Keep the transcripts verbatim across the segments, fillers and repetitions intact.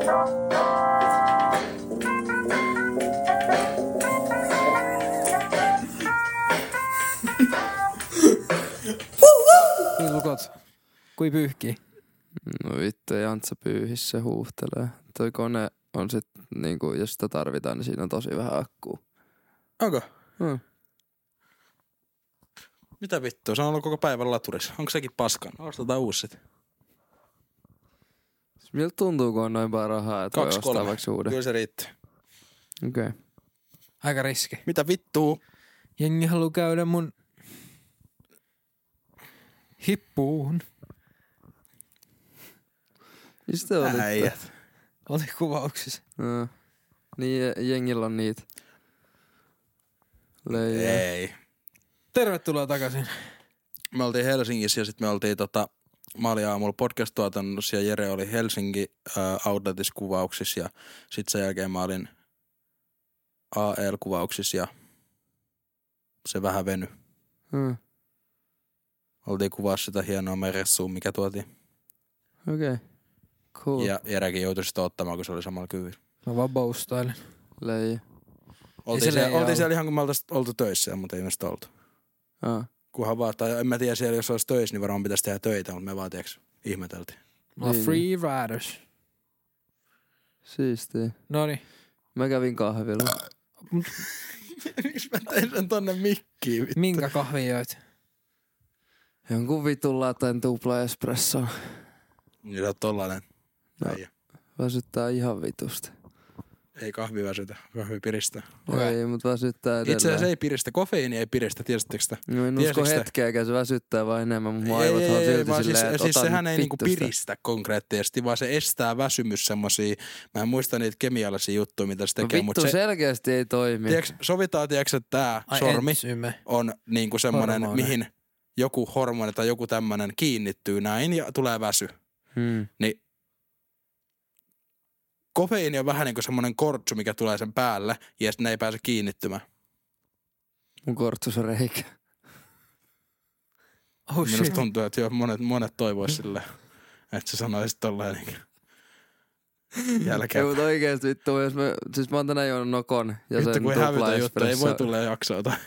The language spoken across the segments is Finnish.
Kui lukot? Kui pyyhkii? No vittu, ei Antsa pyyhis, se huuhtelee. Toi kone on sit niinku, jos sitä tarvitaan, niin siinä on tosi vähän akkuu. Onko? Hmm. Mitä vittua? Se on ollut koko päivän laturissa. Onko sekin paskan? Ostetaan uusi sit. Miltä tuntuu, kun on noin paljon rahaa, että voi Kaksi, ostaa kolme. vaikka uuden? Kyllä se riittää. Okei. Okay. Aika riski. Mitä vittua? Jengi haluu käydä mun hippuun. Mistä olitte? Äijät. Oli kuvauksissa. No. Niin, jengillä on niitä. Leijää. Ei. Tervetuloa takaisin. Me oltiin Helsingissä ja sitten me oltiin tota, mä olin aamulla podcast-tuotannossa ja Jere oli Helsinki äh, Outletissa kuvauksissa ja sitten sen jälkeen mä olin A L-kuvauksissa ja se vähän veny. Hmm. Oltiin kuvaa sitä hienoa meressua, mikä tuotiin. Okei. Okay. Cool. Ja Jerekin joutui sitä ottamaan, kun se oli samalla kyvyllä. Mä vaan boostailen. Leijä. Oltiin, se siellä, leijä oltiin ollut. siellä ihan kun me oltais oltu töissä, mutta ei me sitä oltu. Ah. Kunhan vaan, tai en mä tiedä siellä, jos olisi töissä, niin varmaan pitäisi tehdä töitä, mutta me vaan tiiäks ihmeteltiin. Mulla on Niin. free riders. Siistiä. Noniin. Mä kävin kahvilla. Miksi mä tein sen tonne mikkiin? Vittu? Minkä kahvin joit? Jonkun vitun laten tupla espressoa. Niin sä oot tollanen. No. Äijä. Väsyttää ihan vitusti. Ei kahvi väsytä, kahvi piristää. Okei. Ei, mut väsyttää edelleen. Itse asiassa ei piristä, kofeiini ei piristä, tiesittekö sitä? No en usko Tiesitkö sitä? hetkeäkään, se väsyttää vaan enemmän, mun Ei, aivot ei, on ei, silti vaan silleen, siis, että siis otan sehän nyt ei niinku vittu sitä. piristä konkreettisesti, vaan se estää väsymys semmosia, mä en muista niitä kemiallisia juttuja, mitä se No tekee, vittu, mutta se, selkeästi ei toimi. tiiäks, sovitaan, tiiäks, että tää Ai sormi entsyme. on niinku semmonen, Hormone. mihin joku hormoni tai joku tämmönen kiinnittyy näin ja tulee väsy. Hmm. Niin kofeiini on vähän niinku semmonen kortsu, mikä tulee sen päälle ja sitten ne ei pääse kiinnittymään. Mun kortsus on reikä. Oh Minusta shit. tuntuu, että jo monet, monet toivois silleen, että sä sanoisit tolleen niinku Ei, jälkeen. mut oikeesti vittu, jos mä, siis mä oon tänään juonut Nokon ja Vittu sen kun ei tupla hävytä juttu, ei voi espresso, tulla jaksoa tai.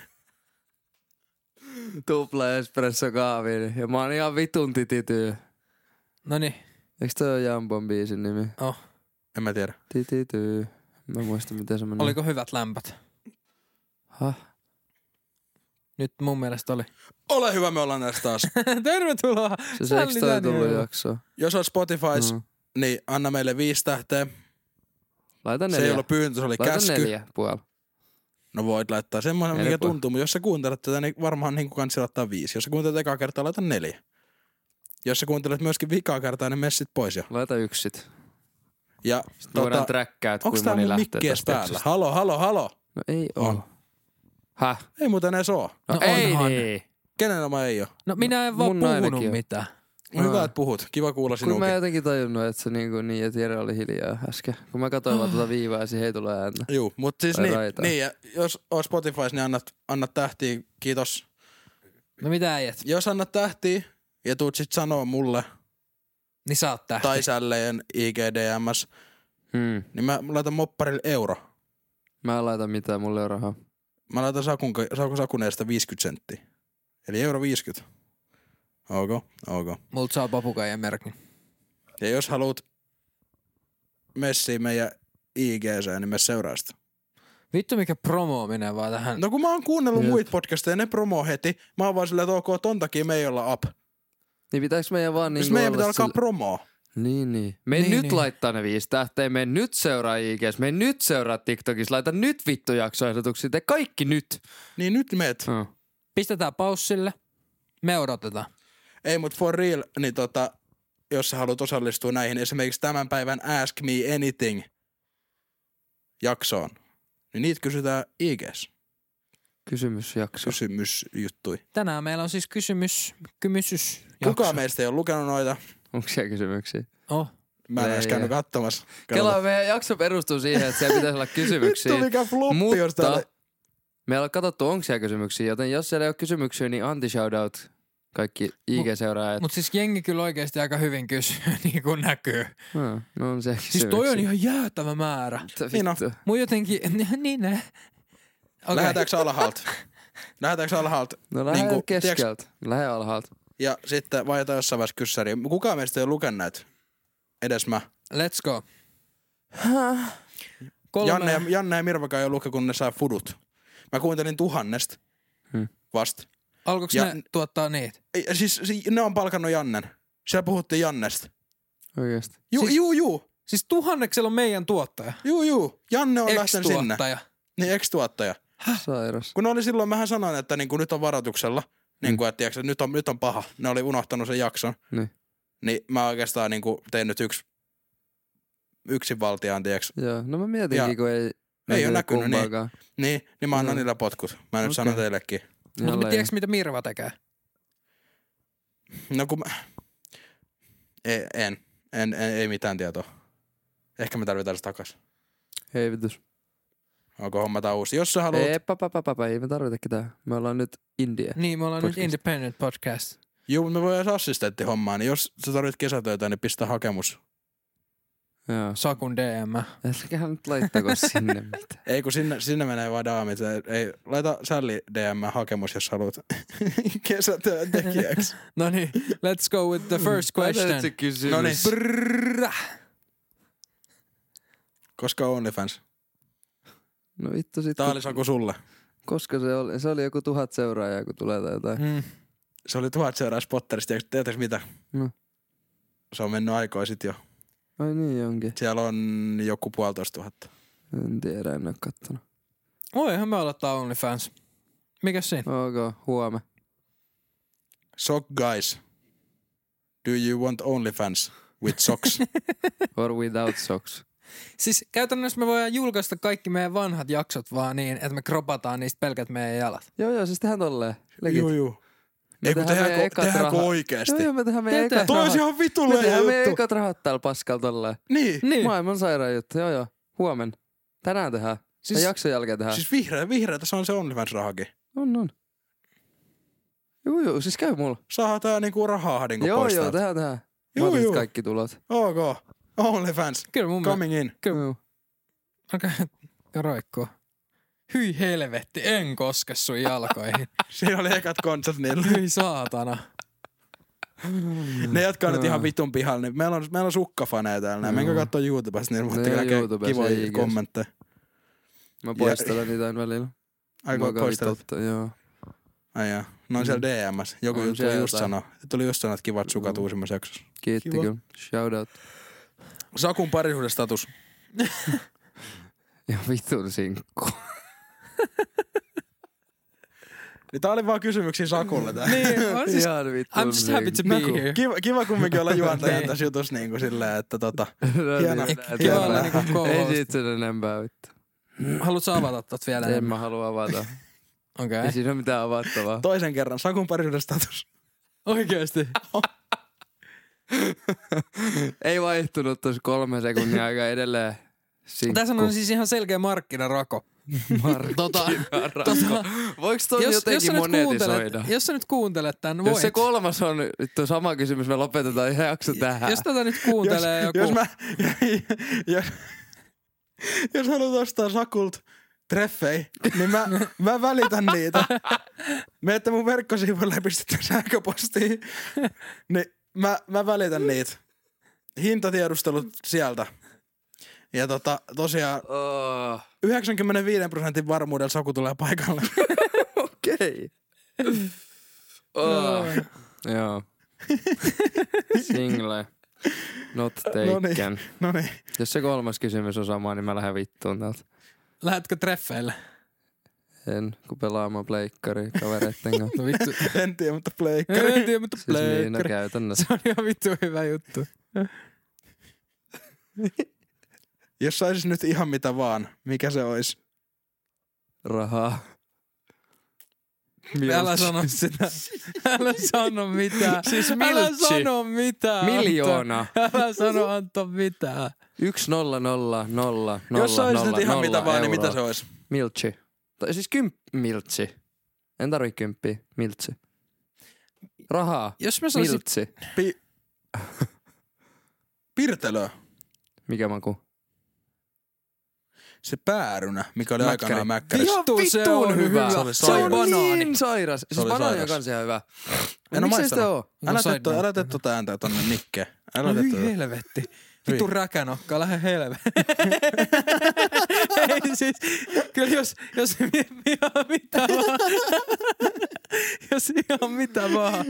tupla espresso kahvin. Ja mä oon ihan vitun titityy. Noniin. Eiks toi ole Jambon biisin nimi? Oh. En mä tiedä. Titityy. Mä muista miten se menee. Oliko hyvät lämpät? Hah? Nyt mun mielestä oli. Ole hyvä, me ollaan näistä taas. Tervetuloa. Se se eiks toi tullut jaksoa? Jos oot Spotifys, Mm. niin anna meille viisi tähteä. Laita Se neljä. ei ollut pyyntö, se oli Laita käsky. neljä puolella. No voit laittaa semmoinen, Neljä mikä puoli. tuntuu, mutta jos sä kuuntelet tätä, niin varmaan niin kuin kansi laittaa viisi. Jos sä kuuntelet ekaa kertaa, laita neljä. Jos sä kuuntelet myöskin vikaa kertaa, niin messit pois jo. Laita yksi sit. Ja Sitten voidaan tota, träkkää, että onks kuinka tää moni mun lähtee mikki edes tästä päällä? jaksosta. Halo, halo, halo. No ei oo. On. Häh? Ei muuten edes oo. No, No ei onhan. niin. Kenen oma ei oo? No minä en vaan Mun ainakin puhunut on. mitään. No No. hyvä, että puhut. Kiva kuulla Kun sinuukin. mä jotenkin tajunnut, että se niinku niin, että Jere oli hiljaa äsken. Kun mä katsoin vaan tuota viivaa ja siihen ei tule ääntä. Juu, mutta siis Tai niin, raitaa. niin ja jos oot Spotifys, niin annat, annat tähtiä. Kiitos. No mitä äijät? Jos annat tähtiä ja tuut sit sanoo mulle Niin sä oot tähti. tai sälleen I G D M:s, Hmm. niin mä laitan mopparille euro. Mä en laita mitään, mulla ei ole rahaa. Mä laitan Sakun, Sakun Sakuneesta viisikymmentä senttiä. Eli euro viisikymmentä. Ok, ok. Multa saa papukaijan merkin. Ja jos haluat messiä meidän I G:seen, niin me seuraa sitä. Vittu mikä promoominen vaan tähän. No kun mä oon kuunnellut Jep. muita podcasteja, ne promoo heti. Mä oon vaan silleen, että ok, ton takia me ei olla up. Niin pitääkö meidän vaan Siis niinku meidän olla pitää alkaa sille- promoo. Niin, niin. Me Niin, nyt niin. laittaa ne viisi tähteä, me nyt seuraa I G:s, me nyt seuraa TikTokissa, laita nyt vittu jaksoehdotuksia, te kaikki nyt. Niin nyt meet. Hmm. Pistetään paussille. Me odotetaan. Ei, mut for real, niin tota, jos sä haluat osallistua näihin, esimerkiksi tämän päivän Ask Me Anything jaksoon, niin niitä kysytään I G:s. Kysymysjakso. Kysymysjuttui. Tänään meillä on siis kysymys, kymysys. Kukaan meistä ei ole lukenut noita. Onko siellä kysymyksiä? Oh. Mä en Ei, edes ei. käynyt katsomassa. Kela, meidän jakso perustuu siihen, että siellä pitäisi olla kysymyksiä. Vittu mikä floppi, jos täällä... Mutta me ei ole katsottu, onko siellä kysymyksiä, joten jos siellä ei ole kysymyksiä, niin anti-shoutout Kaikki I G-seuraajat. Mut siis jengi kyllä oikeesti aika hyvin kysyy, niin kuin näkyy. No, no on se Siis toi on ihan jäätävä määrä. Niin on. Mun jotenkin, niin ne. Okay. Lähetäänkö alhaalta? Lähetäänkö alhaalta? No lähde Niinku, keskeltä. Lähde alhaalta. Ja sitten vaihdetaan jossain vaiheessa kyssäriin. Kukaan meistä ei ole lukenut näitä. Edes mä. Let's go. Kolme. Janne ja, Janne ja Mirvakaan ei ole lukenut, kun ne saa fudut. Mä kuuntelin tuhannesta Hmm. vasta. Alkoiko Ja- ne tuottaa niitä? Ei, siis, siis ne on palkannut Jannen. Siellä puhuttiin Jannesta. Oikeesti. Juu, Siis- juu, juu. Siis tuhanneksella on meidän tuottaja. Juu, juu. Janne on lähtenyt sinne. Ex-tuottaja. Niin, ex-tuottaja. Sairas. Kun ne oli silloin, mähän sanoin, että niinku nyt on varoituksella. Niin kuin, että, tiiäks, että nyt, on, nyt on paha. Ne oli unohtanut sen jakson. Niin. Niin mä oikeastaan niinku tein nyt yksi yksinvaltiaan, tiiäks. Joo, no mä mietinkin, Ja- kun ei... Ei oo näkynyt, niin. kumpaakaan. Niin, niin mä annan Joo. niillä potkut. Mä nyt Okei. sanon teillekin. Mutta Jolleen. tiedätkö mitä Mirva tekee? No kun mä... Ei, en. En, en. Ei mitään tietoa. Ehkä me tarvitaan se takas. Hei vitus. Onko homma tää uusi? Jos sä haluat... Ei, papa, papa, papa, ei me tarvita ketään. Me ollaan nyt India. Niin, me ollaan Podcast. nyt independent podcast. Juu, mutta me voidaan assistentti hommaa, niin jos sä tarvit kesätöitä, niin pistä hakemus. Joo. Sakun D M. Älkäähän nyt laittako sinne mitään. Ei, kun sinne, sinne menee vaan daamit. Ei, laita Sally D M hakemus, jos haluat kesätyön tekijäksi. No niin, let's go with the first question. se kysymys. No niin. Brrrra. Koska OnlyFans? No vittu sit. Tää oli Saku sulle. Koska se oli, se oli joku tuhat seuraajaa, kun tulee tai jotain. Mm. Se oli tuhat seuraa Spotterista. Ja tiedätkö mitä? No. Se on mennyt aikoja sit jo. Ai niin onkin. Siellä on joku puolitoista tuhatta. En tiedä, en oo kattonut. Voihan me aloittaa OnlyFans. Mikäs siinä? Ok, huome. Sock guys. Do you want OnlyFans with socks? Or without socks. Siis käytännössä me voidaan julkaista kaikki meidän vanhat jaksot vaan niin, että me kropataan niistä pelkät meidän jalat. Joo joo, siis tehdään tolleen. Legit. Juu, juu. Ei kun tehdään meidän tehdäänkö, ekat tehdäänkö rahat. oikeesti? Joo joo, me tehdään meidän Tehdään. ekat Toi rahat. olisi ihan Me vitulle tehdään meidän juttu. ekat rahat täällä paskalla tolleen. Niin. Niin. Maailman sairaan juttu, joo joo. Huomen. Tänään tehdään. Siis, Siis- jakson jälkeen tehdään. Siis vihreä, vihreä, tässä on se OnlyFans-rahakin. On, on. Juu, juu, siis käy mulla. Saadaan tää niinku raha-ahdinko Joo, poistaa. joo, tehdään, tehdään. Mä Juu, otan juu. kaikki tulot. Ok. OnlyFans. Kyllä mun mielestä. Coming in. Kyllä. Joo. Alkaa roikkua. Hyi helvetti, en koske sun jalkoihin. Siinä oli ekat konsat niillä. Hyi saatana. Ne, jotka on nyt ihan vitun pihalla, niin meillä on, meillä on sukkafaneja täällä. Näin. Menkää Joo. kattoo YouTubesta, niin voitte No, näkee YouTubessa, ei kivoja ikinä. kommentteja. Mä poistelen niitä aina välillä. Aiko Muka poistelut? vituttaa, joo. Ai jaa. No on siellä D M:ssä. Joku On tuli siellä just jotain. sanoa. Tuli just sanoa, että kivat sukat Joo. uusimmassa jaksossa. Kiitti Kiva. kyllä. Shout out. Sakun parisuhdestatus. Ja vitun sinkku. Niin tää oli vaan kysymyksiä Sakulle tää. Niin, on siis, Ihan vitun I'm just happy to be No, here. kiva, kiva kumminkin olla juontajan Niin. tässä jutussa niin kuin silleen, että tota... No Hieno. niin, Kiva Hieno. olla niinku Ei co-host. siitä sen enempää vittu. Haluatko avata tot vielä En enemmän? mä halua avata. Okei. Ei siinä ole mitään avattavaa. Toisen kerran Sakun parisuhdestatus. Oikeesti? Ei vaihtunut tossa kolme sekunnin aikaa edelleen. Sinkku. Tässä on siis ihan selkeä markkinarako. Tota, Markkinarako. Voiko ton jos, jos, sä jotenkin nyt monetisoida? kuuntelet, jos sä nyt kuuntelet tän, Jos voit. se kolmas on vittu sama kysymys, me lopetetaan ihan jakso tähän. Jos tätä nyt kuuntelee jos, joku... jos mä... jos, jos haluat ostaa Sakult treffei, niin mä, mä välitän niitä. Menette mun verkkosivuille ja pistätte sähköpostiin, niin mä, mä välitän niitä. Hintatiedustelut sieltä. Ja tota, tosiaan Oh, yhdeksänkymmentäviisi prosentin varmuudella Saku tulee paikalle. okei. Oh. Joo. Single. Not taken. No niin. Jos se kolmas kysymys on sama, niin mä lähden vittuun täältä. Lähetkö treffeille? En, kun pelaamaan pleikkaria kavereitten kanssa. No vittu. En tiedä, mutta pleikkari. En tiedä, mutta Siis niin, no pleikkari. käytännössä. Se on ihan vittu hyvä juttu. Jos saisis nyt ihan mitä vaan, mikä se olisi? Rahaa. Älä sano sitä. Älä sano mitään. Siis Älä miltsi. sano mitään. Miljoona. Anto. Älä sano Antto mitään. Yksi nolla nolla nolla nolla Jos saisis nolla nyt ihan nolla mitä vaan, niin euroa. mitä se olisi? Miltsi. Tai siis kymp miltsi. En tarvii kymppiä. Miltsi. Rahaa. Jos mä saisin... Miltsi. Pi- Pirtelö. Mikä maku? Se päärynä, mikä oli Mäkkäri. aikanaan mäkkärissä. Vittu, se on hyvä. Se oli Se on sairas. niin sairas. Se Siis oli banaani on sairas. kans ihan hyvä. En oo Miksi ei sitä maistanut. oo? Älä No, tee side to- älä note. tee tota ääntä tonne Nikkeen. Älä No tee hyi tota. helvetti. Vittu räkänokka, lähde helvetti. Ei siis, kyllä jos, jos ihan mitä vaan. Jos ihan mitä vaan.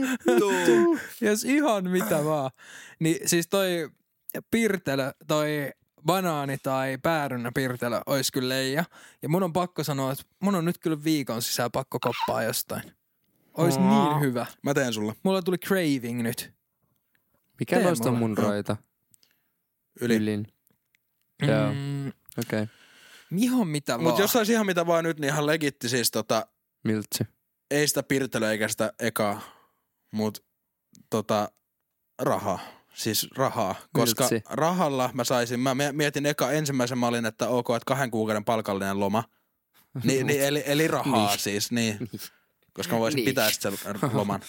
Jos ihan mitä vaan. Niin siis toi pirtelö, toi banaani tai päärynä pirtelö ois kyllä leija. Ja mun on pakko sanoa, että mun on nyt kyllä viikon sisään pakko koppaa jostain. Ois niin hyvä. Mä teen sulle. Mulla tuli craving nyt. Mikä Tee noista on mulle. mun raita? Yli. Ylin. Joo. Mm, Okei. Okay. ihan mitä vaan. Mut jos sais ihan mitä vaan nyt, niin ihan legitti siis tota, Miltsi. ei sitä pirtelöä eikä sitä ekaa, mut tota, rahaa. Siis rahaa, koska Miltsi. rahalla mä saisin, mä mietin eka ensimmäisen mallin, että ok, että kahden kuukauden palkallinen loma. Ni, niin, eli, eli rahaa Niin. siis, niin. Koska mä voisin Niin. pitää sit sen loman.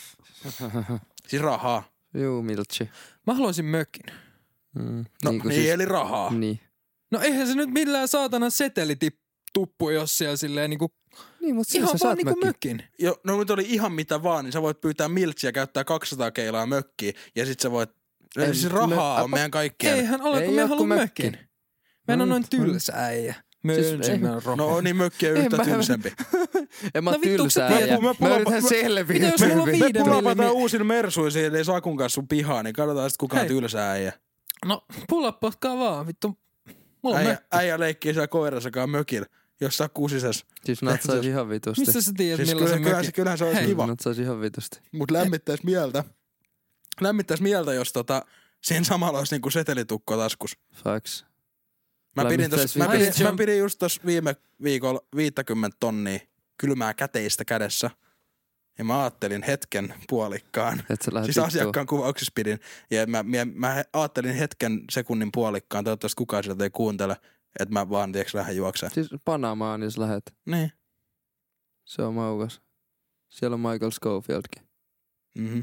Siis rahaa. Juu, miltsi. Mä haluaisin mökin. Mm. No Niin, niin, siis- eli rahaa. Niin. No eihän se nyt millään saatana seteli tip- tuppu, jos siellä silleen niinku, Niin, mutta siis ihan sä vaan saat niinku mökin. mökin. Jo, no nyt oli ihan mitä vaan, niin sä voit pyytää miltsiä, käyttää kaksisataa keilaa mökkiin ja sit sä voit, Ei, siis mö- rahaa on apa- meidän kaikkien. Eihän ole, Ei kun me oo haluan kuin mökin. mökki. Mä en oo Mm, noin mm. tylsä äijä. Mä Siis siis, ei- meidän rohaa. No niin mökkiä En yhtä mä- tylsempi. En mä No oon vittu, onks sä tylsää. tiedät- ja Mä- mä- Mä yritän mä- selviä. Mitä jos mulla on Me viiden pulapataan millin- uusin mersuisiin, eli Sakun kanssa sun pihaan, niin katsotaan sit kuka on Hei. tylsä äijä. No pullapotkaa vaan, vittu. Mulla on Äijä, mökki. äijä leikkii siellä koirassakaan mökillä, jos Saku sisäs. Siis natsais ihan vitusti. Mistä sä tiedät, Siis millaisen kyllä, kyllähän, mökin? se, kyllähän se olisi Hei. kiva, Natsais ihan vitusti. mut lämmittäis mieltä. Lämmittäis mieltä, jos tota, siinä samalla olisi niinku setelitukko taskus. Facts. Mä pidin, tos, Lämmittäis mä, pidin, vitusti. mä pidin just tossa viime viikolla viisikymmentä tonnia kylmää käteistä kädessä. Ja mä ajattelin hetken puolikkaan. Et sä lähdet Siis vittuun. asiakkaan kuvauksissa pidin. Ja mä, mä, mä ajattelin hetken sekunnin puolikkaan, toivottavasti kukaan sieltä ei kuuntele, että mä vaan tiiäks lähden juokseen. Siis Panamaan, jos lähet. Niin. Se on maukas. Siellä on Michael Schofieldkin. Mhm.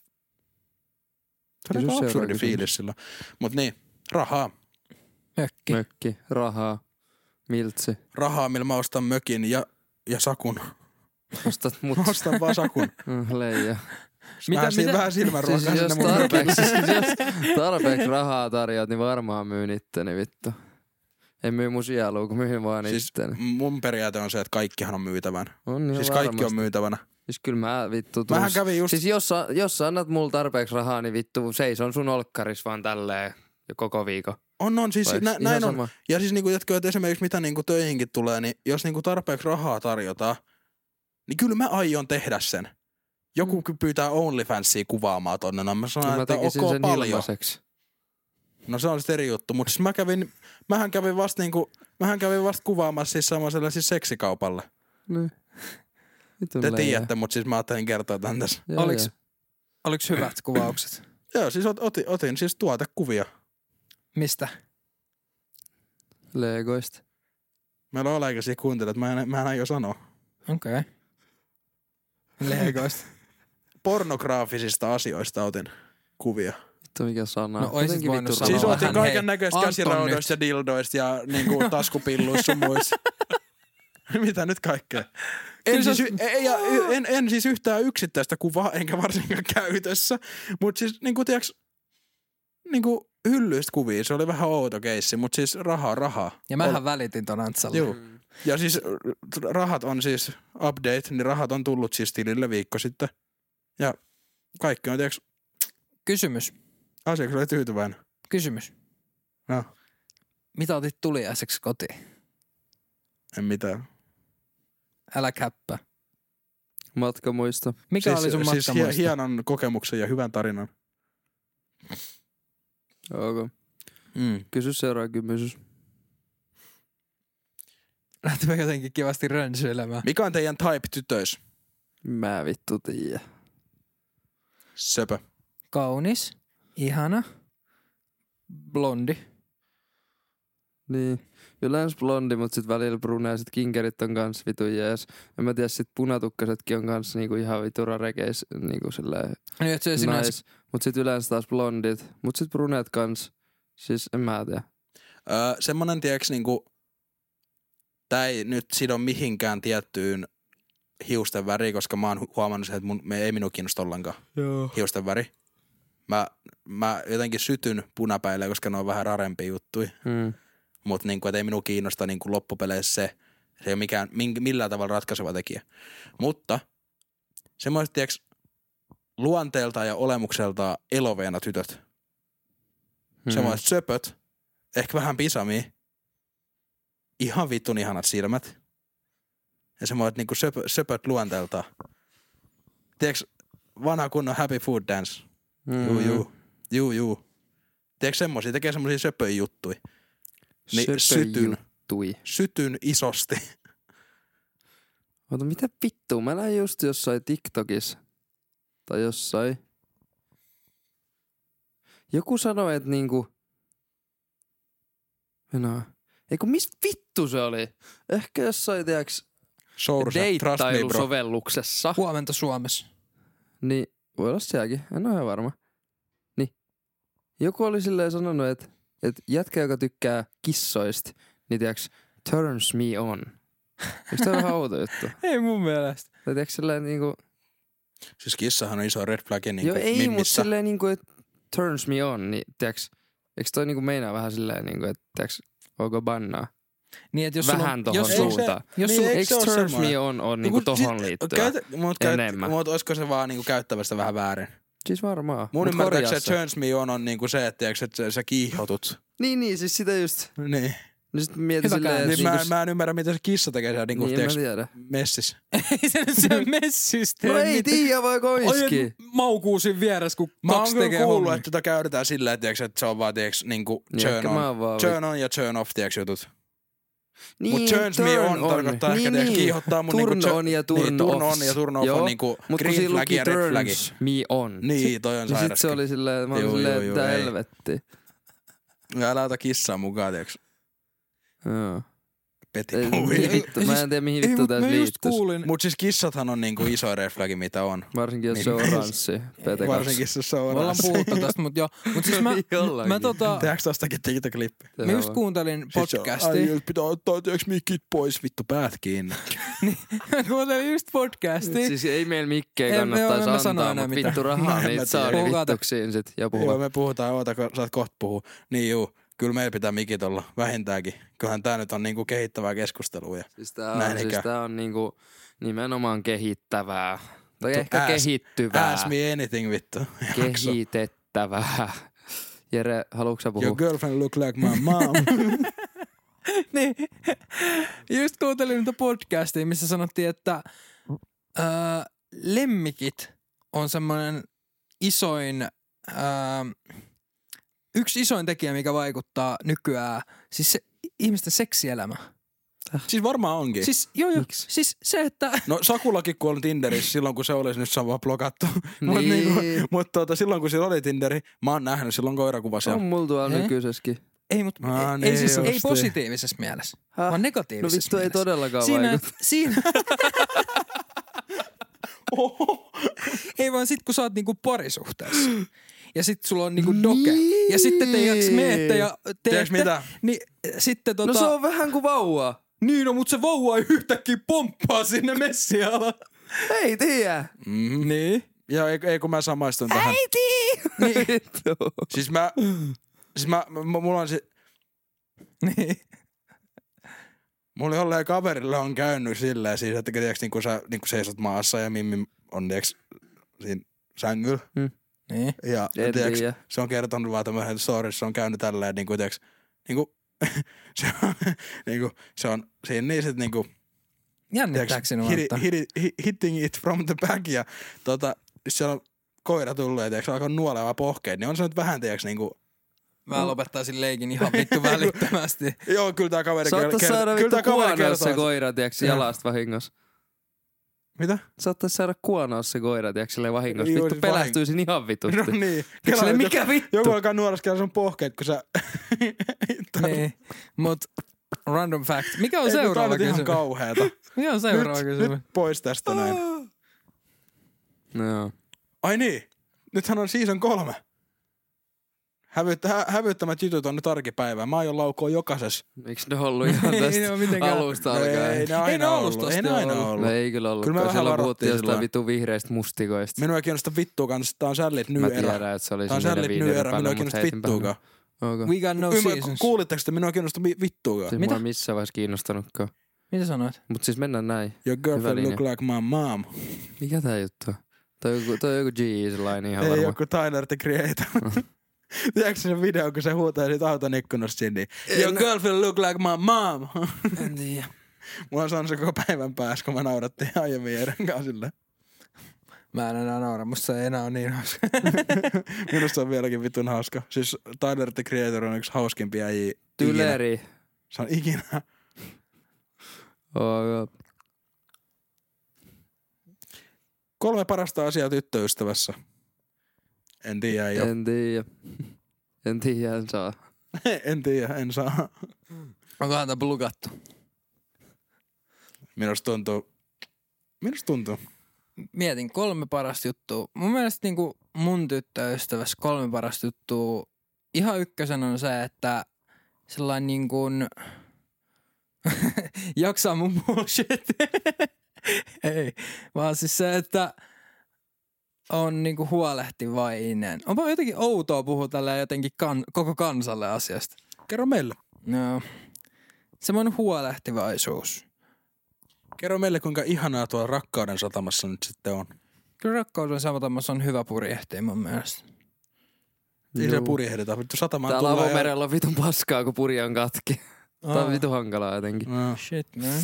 Se Kysy oli aika seuraava absurdi kysymys. fiilis silloin. Mut niin, rahaa. Mökki. Mökki, rahaa, miltsi. Rahaa, millä mä ostan mökin ja, ja Sakun. Ostat mut. Ostan vaan Sakun. Mm, Leija. Mitä- Vähän, mitä- vähän silmänruokaa Siis jos sinne mun mökille. tarpeeksi, siis jos tarpeeksi rahaa tarjoat, niin varmaan myyn itteni vittu. En myy mun sielua, kun myyn vaan Siis itteni. mun periaate on se, että kaikkihan on myytävänä. On niin Siis varmasti. kaikki on myytävänä. Siis kyllä mä vittu Mähän tuus. kävin just... Siis jos, sä- jos sä annat mulle tarpeeksi rahaa, niin vittu seison sun olkkaris vaan tälleen jo koko viikon. On, on, siis Vai nä, ihan näin on. sama? Ja siis niinku, jotka että esimerkiksi mitä niinku töihinkin tulee, niin jos niinku tarpeeksi rahaa tarjotaan, niin kyllä mä aion tehdä sen. Joku mm. pyytää OnlyFansia kuvaamaan tonne, no mä sanon, Mä että tekisin ok sen paljon. ilmaiseksi. No se on sitten eri juttu, mutta siis mä kävin, mähän kävin vasta niinku, mähän kävin vasta kuvaamassa siis semmoiselle siis seksikaupalle. Niin. Vitun Te leija. tiedätte, mutta siis mä ajattelin kertoa tän tässä. Joo, Oliks, joo. oliks hyvät kuvaukset? Joo, siis ot, otin, otin siis tuotekuvia. Mistä? Legoista. Meillä on alaikäisiä kuuntelijoita, mä en, mä en aio sanoa. Okei. Okay. Legoista. Pornograafisista asioista otin kuvia. Vittu mikä sana. No oisit Jotenkin voinut vittu sanoa Siis rahaa. otin vähän, hei, kaiken näköistä Anton käsiraudoista ja dildoista ja niinku taskupilluissa sun muissa. Mitä nyt kaikkea? En Kyllä se siis, y- ei, ja, y- en, en siis yhtään yksittäistä kuvaa, enkä varsinkaan käytössä. Mutta siis niinku tiiäks, niinku hyllyistä kuvia, se oli vähän outo keissi, mutta siis rahaa, rahaa. Ja mähän välitin ton Antsalle. Joo. Ja siis r- rahat on siis, update, niin rahat on tullut siis tilille viikko sitten. Ja kaikki on tiiäks, Kysymys. asiakas oli tyytyväinen. Kysymys. No, Mitä otit tuliaiseksi kotiin? en mitään. Älä käppä. Matkamuisto. Mikä siis, oli sun siis matkamuisto? hie- hienon kokemuksen ja hyvän tarinan. Okay. Mm. Kysy seuraava kysymys. Lähtivä jotenkin kivasti rönsyilemään. Mikä on teidän type tytöis? Mä vittu tiiä. Söpö. Kaunis, ihana, blondi. Niin. Yleensä blondi, mut sit välillä brune ja sit kinkerit on kans vitu jees. En mä tiedä, sit punatukkasetkin on kans niinku ihan vitu rarekeis niinku silleen Niin, et se nice. sinänsä... Mut sit yleensä taas blondit. Mut sit bruneet kans. Siis en mä tiedä. Öö, semmonen tiiäks niinku, tää ei nyt sido mihinkään tiettyyn hiusten väriin, koska mä oon huomannut sen, että mun, me ei minua kiinnosta ollenkaan Joo. hiusten väri. Mä, mä jotenkin sytyn punapäille, koska ne on vähän rarempia juttui. Hmm. Mut niinku, et ei minua kiinnosta niinku loppupeleissä se, se ei ole mikään, millään tavalla ratkaiseva tekijä. Mutta semmoiset tiiäks luonteelta ja olemukselta eloveena tytöt. Hmm. Semmoiset söpöt, ehkä vähän pisamia, ihan vittun ihanat silmät. Ja semmoiset niinku söpö, söpöt luonteelta. Tiedätkö, vanha kunnon happy food dance? Hmm. Juu, juu. Juu, juu. Tiedätkö semmosia, tekee semmosia söpöjä juttui. Niin sytyn, Juttui. sytyn isosti. Ota, mitä vittua? Mä näin just jossain TikTokissa. Tai jossain. Joku sanoi, että niinku... No. Eiku, mis vittu se oli? Ehkä jossain, tiiäks, Sourusa, trust me bro. deittailusovelluksessa. Huomenta Suomessa. Niin, voi olla sielläkin. En ole ihan varma. Niin. Joku oli silleen sanonut, että, että jätkä, joka tykkää kissoista, niin tiiäks, turns me on. Eikö tää vähän outo juttu? Ei mun mielestä. Tai tiiäks silleen niinku... Siis kissahan on iso red flag niinku Joo, ei, mimmissä. mutta silleen niinku, että turns me on, niin tiiäks, eikö toi niinku meinaa vähän silleen niinku, että tiiäks, voiko bannaa? Niin, et jos Vähän tohon jos suuntaan. Jos Niin, sulla, eikö Eikö se oo turns semmoinen? me on, on niinku tohon liittyvä? Käytä, mut, käyt, enemmän. mut olisiko se vaan niinku käyttävästä vähän väärin? Siis varmaan. Mun Mut ymmärtääkseni korjaa se. turns me on on niinku se, että tiiäks, että sä kiihotut. Niin, niin, siis sitä just. Niin. Niin sit mietin Hyvä silleen, että Niin mä, niinku... mä en ymmärrä, mitä se kissa tekee siellä niinku, Niin, tiiäks, mä tiedän. messissä. ei se nyt se messistä. No ei tiiä, vaikka oiski. Oi, maukuu siinä vieressä, kun Mä oon kaksi kyllä tekee kuullut, hommia. että tota käytetään silleen, että, tiiäks, että se on vaan tiiäks, niinku Niin, turn ehkä mä oon on. vaan... Turn on ja turn off, tiiäks jutut. Niin, Mut turns me on, tarkoittaa niin, ehkä, tiiäks, niin. kiihottaa mun turn niinku... on ja turn niin, turn off. on ja turn off Joo, on niinku mut kun green siinä flag luki ja red flag. turns me on. Niin, toi on Niin sit sairaskin. se oli silleen, mä olin Juu, silleen, juu, juu, mitä ei. helvetti. Älä ota kissaa mukaan, tiiäks. Joo. Peti Ei, puhui. mihin vittu, mä en tiedä mihin Ei, vittu mut tässä mä just liittyis. kuulin. Mut siis kissathan on niinku iso red flagi, mitä on. Varsinkin jos se on Niin. oranssi. Pete Varsinkin jos se on Me ollaan oranssi. puhuttu tästä, mut joo. Mut siis mä, Ei ollaankin. mä tota, Tehdäänkö tostakin TikTok-klippi? mä just kuuntelin podcastia. Ai, pitää ottaa tiiäks mikit pois, vittu päät kiinni. Mä kuuntelin just podcastia. Siis ei meillä mikkejä Ei, kannattaisi joo, en mä sano antaa, enää mutta mitään. vittu rahaa En mä niitä saa tiedä. niin Puhukaa te. vittuksiin sit ja Joo, puhua. me puhutaan, oota, kun saat kohta puhua. Niin juu, kyllä meillä pitää mikit olla vähintäänkin. Kyllähän tää nyt on niinku kehittävää keskustelua. Ja Siis tää on, näin siis ikään. tää on niinku nimenomaan kehittävää. Tai Tu- ehkä ask- kehittyvää. Ask me anything, vittu. Jakso. Kehitettävää. Jere, haluatko sä puhua? Your girlfriend look like my mom. Niin. Just kuuntelin niitä podcastia, missä sanottiin, että ää, lemmikit on semmoinen isoin, ää, yksi isoin tekijä, mikä vaikuttaa nykyään, siis se ihmisten seksielämä. Siis varmaan onkin. Siis joo joo, siis se, että No Sakulakin kun on Tinderissä silloin kun se olisi, nyt se on vaan blokattu. Mut Niin. niinku, mut tuota, silloin kun sillä oli Tinderi, mä oon nähnyt silloin koirakuva siellä. On mulla tuolla Eh? nykyisessäkin. ei, mut, Aa, ei, niin ei, siis, ei justi. positiivisessa mielessä, Häh? vaan No negatiivisessa vittu ei mielessä. todellakaan Siinä, vaikuta. siinä, ei vaan sit kun sä oot niinku parisuhteessa ja sit sulla on niinku doke Niin. ja sitten te jaks meette ja teette, Tiedätkö mitä? niin sitten tota, No se on vähän kuin vauva. niin no mut se vauva ei yhtäkkiä pomppaa sinne messialaan. Ei tiedä. Mm. Niin. Ja ei, ei kun mä samaistun tähän. Äiti! Vittu. Siis mä, siis mä, m- mulla on se, Niin. mulla jolleen kaverilla on käynyt silleen siis, että tiiäks, niin kun sä niin kun seisot maassa ja Mimmi on tiiäks, siinä sängyllä. Niin. Ja En tiiäks, tiedä. se on kertonut vaan tämmöisen storissa, se on käynyt tälleen niin kuin tiiäks, niin kuin, se on, niin kuin, se on siinä niin sit niin kuin, Jännittääkö sinua? hit, Että... hit, hit, hitting it from the back ja tota, siellä on koira tullut ja tiiäks, alkaa nuolemaan pohkeet, niin on se nyt vähän tiiäks niinku, Mä lopettaisin leikin ihan vittu välittömästi. joo, kyllä tää kaveri Saattais ker- saada kyllä vittu tää kaveri kuonoa se kertoo. koira, tiiäks, Joo. jalasta vahingossa. Mitä? Saattais saada kuonaus se koira, tiiäks, silleen vahingossa. Joo, Vittu siis pelästyisin ihan vitusti. No niin. Silleen, mikä vittu? Joku alkaa nuoleskella sun pohkeet, kun sä... Niin, mut random fact. Mikä on Ei, seuraava nyt on ihan kysymys? kauheeta. Mikä on seuraava nyt, kysymys? nyt pois tästä näin. No joo. Ai niin. Nythän on season kolme. Hävyttä, hä, hävyttämät jutut on nyt arkipäivää. Mä aion laukoa jokaisessa. Eiks ne ollut ihan Ei tästä ne oo mitenkään- alusta Ei, alkaen? ei ne aina Ei ne ollut. alusta Ei ne asti aina ollut. ollut. No ei kyllä ollut. Kyllä me Kyllä vähän silloin varattiin puhuttiin jostain silloin. vitu vihreistä mustikoista. Minua ei kiinnosta vittua kanssa. Tää on sällit Mä new era. tiedän, että se oli Tää on siinä sällit niiden new videoiden era. päällä, Minua ei mut kiinnosta heitin vittuukaan. Okay. We got no Ymmär- seasons. Kuulitteko te? Minua ei kiinnosta vi- vittuukaan. Siis Mitä? mua ei missään vaiheessa kiinnostanutkaan. Mitä sanoit? Mut siis mennään näin. Your girlfriend linja. look like my mom. Mikä tää juttu on? Toi on joku, toi on joku G-Eazy-line ihan Ei varmaan. joku Tyler the Creator. Tiedätkö se video, kun se huutaa siitä auton ikkunasta sinne? Your girlfriend look like my mom. En tiedä. Mulla on saanut se koko päivän päässä, kun mä naurattiin aiemmin Jeren kanssa silleen. Mä en enää naura, musta se ei enää ole niin hauska. Minusta on vieläkin vitun hauska. Siis Tyler the Creator on yksi hauskimpia äijä ikinä. Tyleri. Se on ikinä. Oh, Kolme parasta asiaa tyttöystävässä. En tiedä jo. en tiedä. En tiedä, en saa. en tiedä, en saa. Onkohan tää plukattu? Minusta tuntuu. Minusta tuntuu. Mietin kolme parasta juttua. Mun mielestä niinku mun tyttöystävässä kolme parasta juttua. Ihan ykkösen on se, että sellainen niin kuin jaksaa mun bullshit. Ei, vaan siis se, että on niinku huolehtivainen. Onpa jotenkin outoa puhua tälleen jotenkin kan, koko kansalle asiasta. Kerro meille. No, semmoinen huolehtivaisuus. Kerro meille, kuinka ihanaa tuolla Rakkauden satamassa nyt sitten on. Kyllä Rakkauden satamassa on hyvä purjehtia mun mielestä. Ei se purjehdita. Vittu satamaan Täällä tullaan. avomerellä on vitun paskaa, kun purje on katki. Tää on Aa. vitun hankalaa jotenkin. No. Shit, man.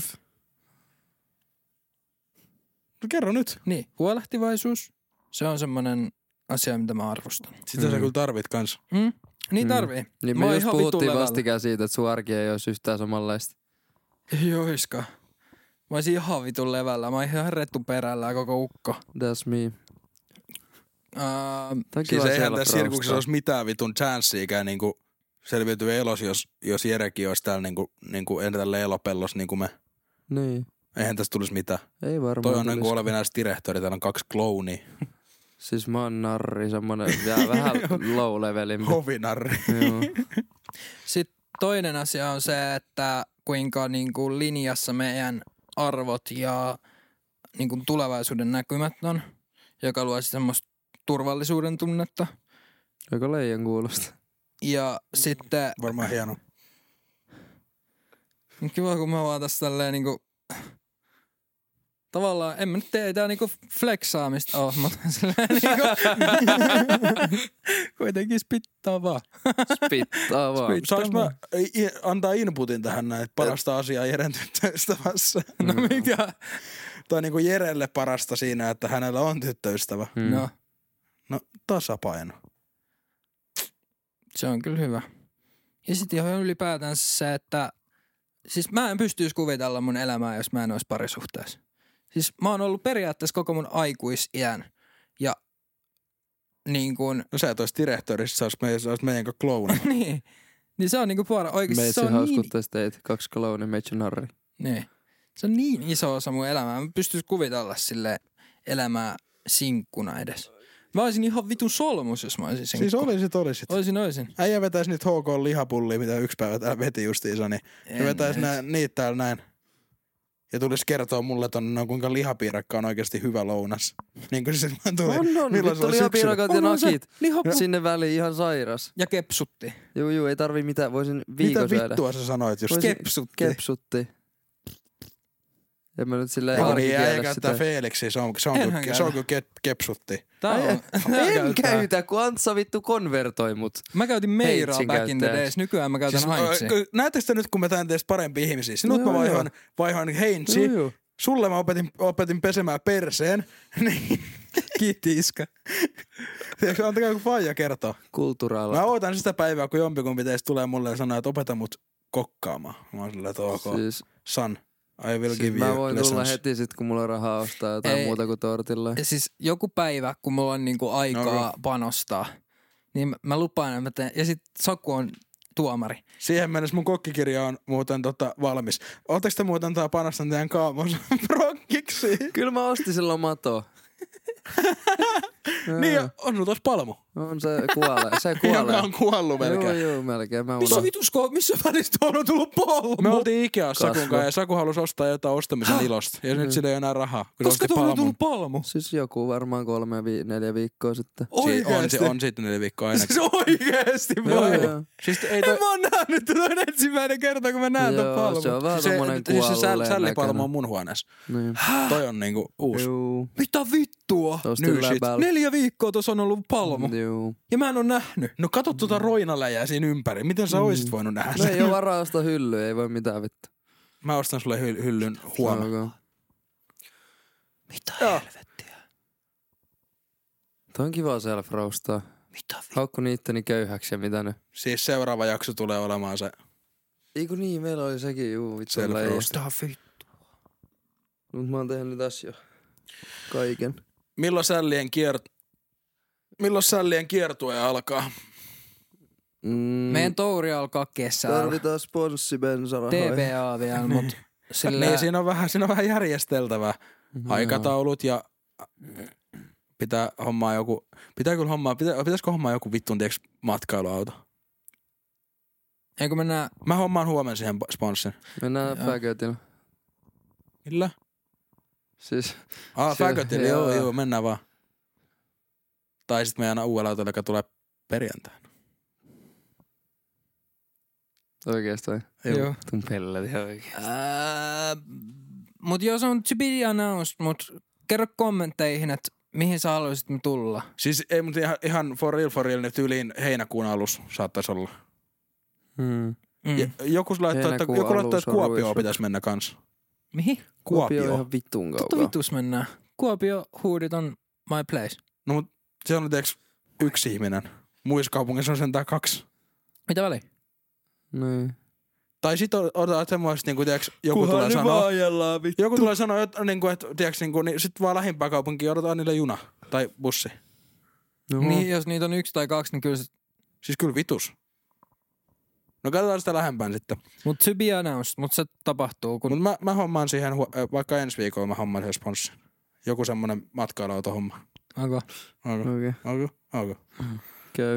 No kerro nyt. Niin, huolehtivaisuus. Se on semmoinen asia, mitä mä arvostan. Sitä mm. sä kyllä tarvit kans. Mm? Niin tarvii. Niin Mä me oon just ihan vitun puhuttiin levällä. vastikään siitä, että sun arki ei olisi yhtään samanlaista. Ei oiska. Mä oisin ihan vitun levällä. Mä oon ihan rettu perällä koko ukko. That's me. Uh, Tää on Siis kiva eihän siellä tässä roustaa. sirkuksessa olisi mitään vitun chanssiikään niinku selviytyy elos, jos, jos Jerekin olisi täällä niinku, niinku en tällä elopellos niinku me. Niin. Eihän tästä tulisi mitään. Ei varmaan Toi on niinku tulisi. olevinais direktori, täällä on kaksi clownia. Siis mä oon narri, semmonen vielä vähän low levelimpi. Hovinarri. Joo. Sitten toinen asia on se, että kuinka niinku linjassa meidän arvot ja niinku tulevaisuuden näkymät on, joka luo semmoista turvallisuuden tunnetta. Aika leijon kuulosta. Ja sitten Varmaan hieno. kiva, kun mä vaan tässä tälleen niinku tavallaan, en mä nyt tee tää niinku flexaamista oo, mutta silleen niinku kuitenkin spittaa vaan. Spittaa vaan. Spit- Saanko mä i- antaa inputin tähän näin, että parasta asiaa Jeren tyttöystävässä? No mikä? Tai niinku Jerelle parasta siinä, että hänellä on tyttöystävä. Mm. No, No tasapaino. se on kyllä hyvä. Ja sitten ihan ylipäätään se, että siis mä en pystyisi kuvitella mun elämää, jos mä en olisi parisuhteessa. Siis mä oon ollut periaatteessa koko mun aikuisiän ja niin kuin, No sä et olisi direktorissa, sä olis meidän, sä olis meidän klouni. niin, niin se on niinku puora oikeesti, Meitsi se on niin, hauskuttais teitä. Kaksi koloni, meitsi narri. niin, se on niin iso osa mun elämää. Mä pystyisin kuvitella sille elämää sinkkuna edes. Mä olisin ihan vitun solmus, jos mä olisin sinkku. Siis olisit, olisit. Olisin, olisin. Äijä vetäisi nyt H K-lihapullia, mitä yksi päivä täällä veti justiinsa, niin En se vetäisi edes. nää, niitä täällä näin. Ja tulisi kertoa mulle tonne, no, kuinka lihapiirakka on oikeasti hyvä lounas. Niin kuin siis mä tulin. On, on. Milloin se Vittu on lihapiirakat ja On, on se. nakit. Liha- Sinne väliin ihan sairas. ja kepsutti. Juu, juu, ei tarvii mitään. Voisin Mitä viikon syödä. vittua sä sanoit just? Voisin- Kepsutti. Kepsutti. En mä nyt silleen Ei, arki ei kiellä käyttää sitä. Felixia, se on, se on, Enhän kyllä, se on kyllä ke, kepsutti. Tää on, Ai, tää En käyttää. käytä, kun Antsa vittu konvertoi mut. Mä käytin Meiraa Heitsin back in the käyttäjäksi. days. Nykyään mä käytän Siis, Heinzia. ö, näettekö te nyt, kun mä teen teistä parempia ihmisiä? Sinut Joo, mä vaihoin, joo. vaihoin Heinzi. Juu, juu. Sulle mä opetin, opetin pesemään perseen. Niin, Kiitti iskä. tiedätkö, antakaa joku faija kertoa. Kulturaalla. Mä ootan sitä päivää, kun jompikumpi teistä tulee mulle ja sanoo, että opeta mut kokkaamaan. Mä oon silleen, että ok. Siis San, I will Siis give mä you voin lessons. tulla heti sit, kun mulla on rahaa ostaa jotain Ei. muuta kuin tortilla. Ja siis joku päivä, kun mulla on niinku aikaa No, no, panostaa, niin mä, mä lupaan, että mä teen. Ja sit Saku on tuomari. Siihen mennessä mun kokkikirja on muuten tota valmis. Ootteko te muuten tää panostan teidän kaamos prokkiksi? Kyllä mä ostin silloin matoa. Niin, ja on sulla tos palmu. On se kuolee. Se kuolee. Joka on kuollut melkein. Joo, joo, melkein. Mä Missä unohdin. vitusko, missä välissä tuolla on tullut palmu? Me oltiin Ikeassa Sakun Kasvo. kanssa ja Saku halusi ostaa jotain ostamisen ilosta. Ja nyt sillä ei ole enää rahaa. Kun se Koska osti tuolla on palmun. tullut palmu? Siis joku varmaan kolme, vi- neljä viikkoa sitten. Si- on, Oikeesti? se, on siitä neljä viikkoa ainakin. Siis oikeesti Joo, vai? joo. Siis ei En toi, mä oon nähnyt, toi on ensimmäinen kerta, kun mä näen ton Joo, palmun. se on vähän se, tommonen siis se säl, kuolleen sällipalmu näköinen. on mun huoneessa. Niin. Toi on niinku uusi. Joo. Mitä vittua? Ostin New shit. läbällä. Neljä viikkoa tuossa on ollut palmu. Joo. Ja mä en oo nähnyt. No kato tuota roinaläjää siinä ympäri. Miten sä oisit voinut nähdä Mm. No sen? ei oo varaa ostaa hyllyä, ei voi mitään vittu. Mä ostan sulle hy- hyllyn huomenna. Okay. Mitä Joo. helvettiä? Toi on kiva self-roastaa. Mitä vittua? Haukku niitteni köyhäksi ja mitä nyt. Siis seuraava jakso tulee olemaan se. Eiku niin, meillä oli sekin, juu, vittu. Self-roast. Mitä vittua? Mut mä oon tehnyt tässä jo kaiken. Milloin sällien kiert... Milloin sällien kiertue alkaa? Mm, Meidän touri alkaa kesällä. tarvitaan sponssibensarahoja. T B A vielä, mut sillä... Niin, siinä on vähän, siinä on vähän järjesteltävää. Aikataulut ja pitää hommaa joku, pitää kyllä hommaa, pitä, pitäisikö hommaa joku vittun tiiäks matkailuauto? Eikö mennään... Mä hommaan huomenna siihen sponssin. Mennään Joo. fäkötillä. Millä? Siis, Ah, Se- fäkötille, joo, joo. joo, mennään vaan. Tai sit meidän uudella autolla, joka tulee perjantaina. oikeesti vai? Joo. Tun pellet ihan oikein. Ää, mut jos on to be announced, mut kerro kommentteihin, että mihin sä haluaisit me tulla. Siis ei, mutta ihan, ihan for real, for real, niin tyyliin heinäkuun alus saattaisi olla. Hmm. Mm. Ja, joku laittoi, että, Heinäkuun joku laittoi, alus että on Kuopioon ruisut. pitäisi mennä kanssa. Mihin? Kuopio on Kuopio. ihan vittuun Totta kaukaa. vitus mennään. Kuopio huudit on my place. No mut se on teeks yksi ihminen. Muissa kaupungissa on sentään kaksi. Mitä väliä? Niin. Tai sit otetaan semmoista niinku tiiäks, joku tulee sanoa. ajellaan vittu. Joku tulee sanoa, että niinku, et, tiiäks, niinku, niin sit vaan lähimpää kaupunkiin odotetaan niille juna tai bussi. Niin, jos niitä on yksi tai kaksi, niin kyllä se... Siis kyllä vitus. No katsotaan sitä lähempään sitten. Mut to be announced, mut se tapahtuu, kun... Mut mä, mä hommaan siihen, hu- äh, vaikka ensi viikolla mä hommaan siihen sponssin. Joku semmonen matkailuautohomma. Onko? Onko? Okei, Onko? Onko? käy.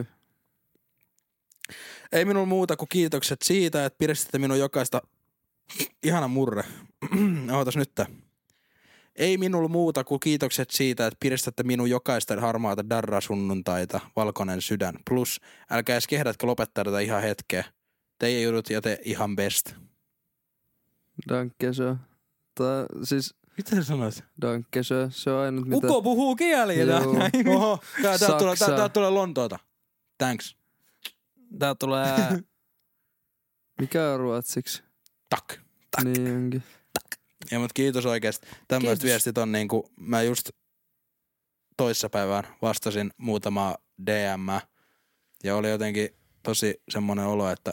Ei minulla muuta kuin kiitokset siitä, että piristitte minun jokaista... Ihana murre. Ootas nyt. Ei minulla muuta kuin kiitokset siitä, että piristätte minun jokaista harmaata darra-sunnuntaita, valkoinen sydän. Plus, älkää edes kehdatko lopettaa tätä ihan hetkeä. Teidän jutut ja te ihan best. Danke se. Tää, siis Mitä sä sanoit? danke se. Se on ainut mitä... Uko puhuu kieliä Joo. näin. Oho, tää, tää, tulee, tää, Saksa. tää tulee Lontoota. Thanks. Tää tulee... Mikä on ruotsiksi? Tak. Tak. Niin onkin. Ja mut kiitos oikeesti. Tämmöiset Kiitos. viestit on niinku, mä just toissapäivään vastasin muutamaa D M ja oli jotenkin tosi semmonen olo, että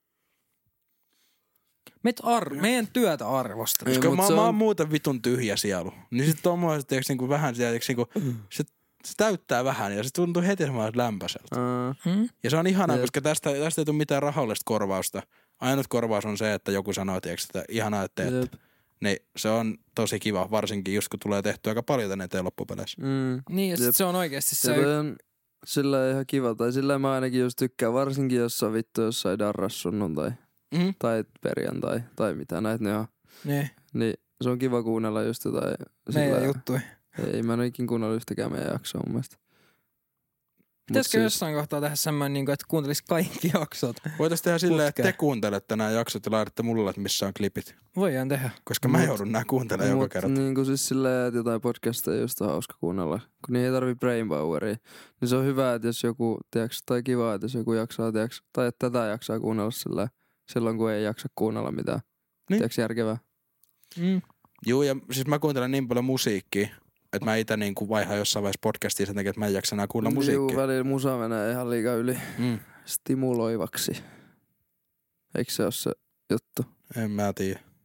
Meitä ar- meidän työtä arvostetaan. Ei, koska mut mä, se mä on- oon muuten vitun tyhjä sielu. Niin sit tommoiset tiiäks niinku vähän siellä, tiiäks niinku, se, se täyttää vähän ja se tuntuu heti semmoiselta lämpöiseltä. Aa, Hmm? Ja se on ihanaa, Jep. koska tästä, tästä ei tule mitään rahallista korvausta. Ainut korvaus on se, että joku sanoo, tiiäks, että ihanaa, että teet. jep. Niin se on tosi kiva, varsinkin just kun tulee tehtyä aika paljon tänne eteen loppupeleissä. Mm. Niin, ja sit Jep. se on oikeesti se... Se on sillä ihan kiva. Tai sillä mä ainakin just tykkään. Varsinkin jos on vittu jossain darras sunnuntai. Mm-hmm. Tai perjantai. Tai mitä näitä ne on. Niin, Niin se on kiva kuunnella just jotain. meidän sillä- juttui. Ei mä en ole ikin kuunnellut yhtäkään meidän jaksoa mun mielestä. Mut Pitäisikö siis- jossain kohtaa tehdä semmoinen, niin että kuuntelis kaikki jaksot? Voitais tehdä silleen, että te Putkeen. kuuntelette nämä jaksot ja laitatte mulle, että missä on klipit. Voidaan tehdä. Koska mä Mut- joudun nää kuuntelemaan joka Mut kerta. niin kuin siis silleen, että jotain podcasteja just on hauska kuunnella. Kun niin ei tarvii brain poweria. Niin se on hyvä, että jos joku, tiiäks, tai kiva, että jos joku jaksaa, tiiäks, tai että tätä jaksaa kuunnella silleen, silloin kun ei jaksa kuunnella mitään. Niin. Niin. Tiiäks, järkevää. Mm. Juu, ja siis mä kuuntelen niin paljon musiikkia, että mä ite niin vaihaan jossain vaiheessa podcastia sen takia, että mä en jaksa enää kuulla Juu, musiikkia. välillä musa menee ihan liikaa yli Mm. stimuloivaksi. Eikö se ole se juttu? En mä tiedä.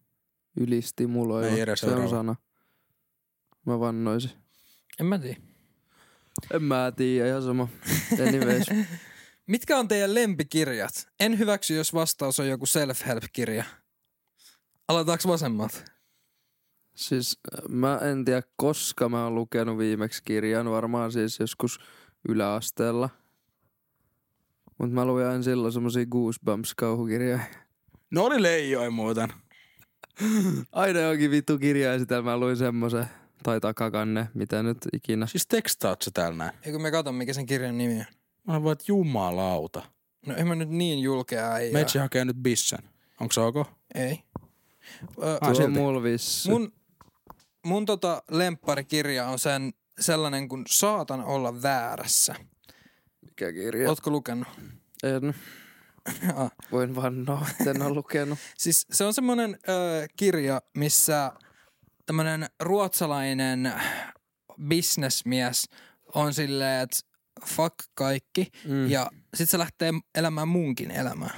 Ylistimuloiva. Ei edes se on seuraava. sana. Mä vannoisin. En mä tiedä. En mä tiedä, ihan sama. Anyways. Mitkä on teidän lempikirjat? En hyväksy, jos vastaus on joku self-help-kirja. Aloitaanko vasemmalta? Siis mä en tiedä, koska mä oon lukenut viimeksi kirjan. Varmaan siis joskus yläasteella. Mut mä luin aina silloin semmosia Goosebumps-kauhukirjoja. No oli leijoi muuten. Aina jokin vittu kirja ja sitä mä luin semmosen. Tai takakanne, mitä nyt ikinä. Siis tekstaat sä täällä näin? Eikö me katon, mikä sen kirjan nimi on? Mä olen vaan, että jumalauta. No en mä nyt niin julkea äijää. Meitsi hakee nyt bissen. Onko se ok? Ei. Ö, Ah, Tuo on silti. mulla vissi. mun mun tota lempparikirja on sen, sellainen kuin Saatan olla väärässä. Mikä kirja? Ootko lukenut? En. Ah. Voin vannoa, että en ole lukenut. Siis se on semmoinen ö, kirja, missä tämmönen ruotsalainen businessmies on silleen, että fuck kaikki. Mm. Ja sit se lähtee elämään munkin elämää.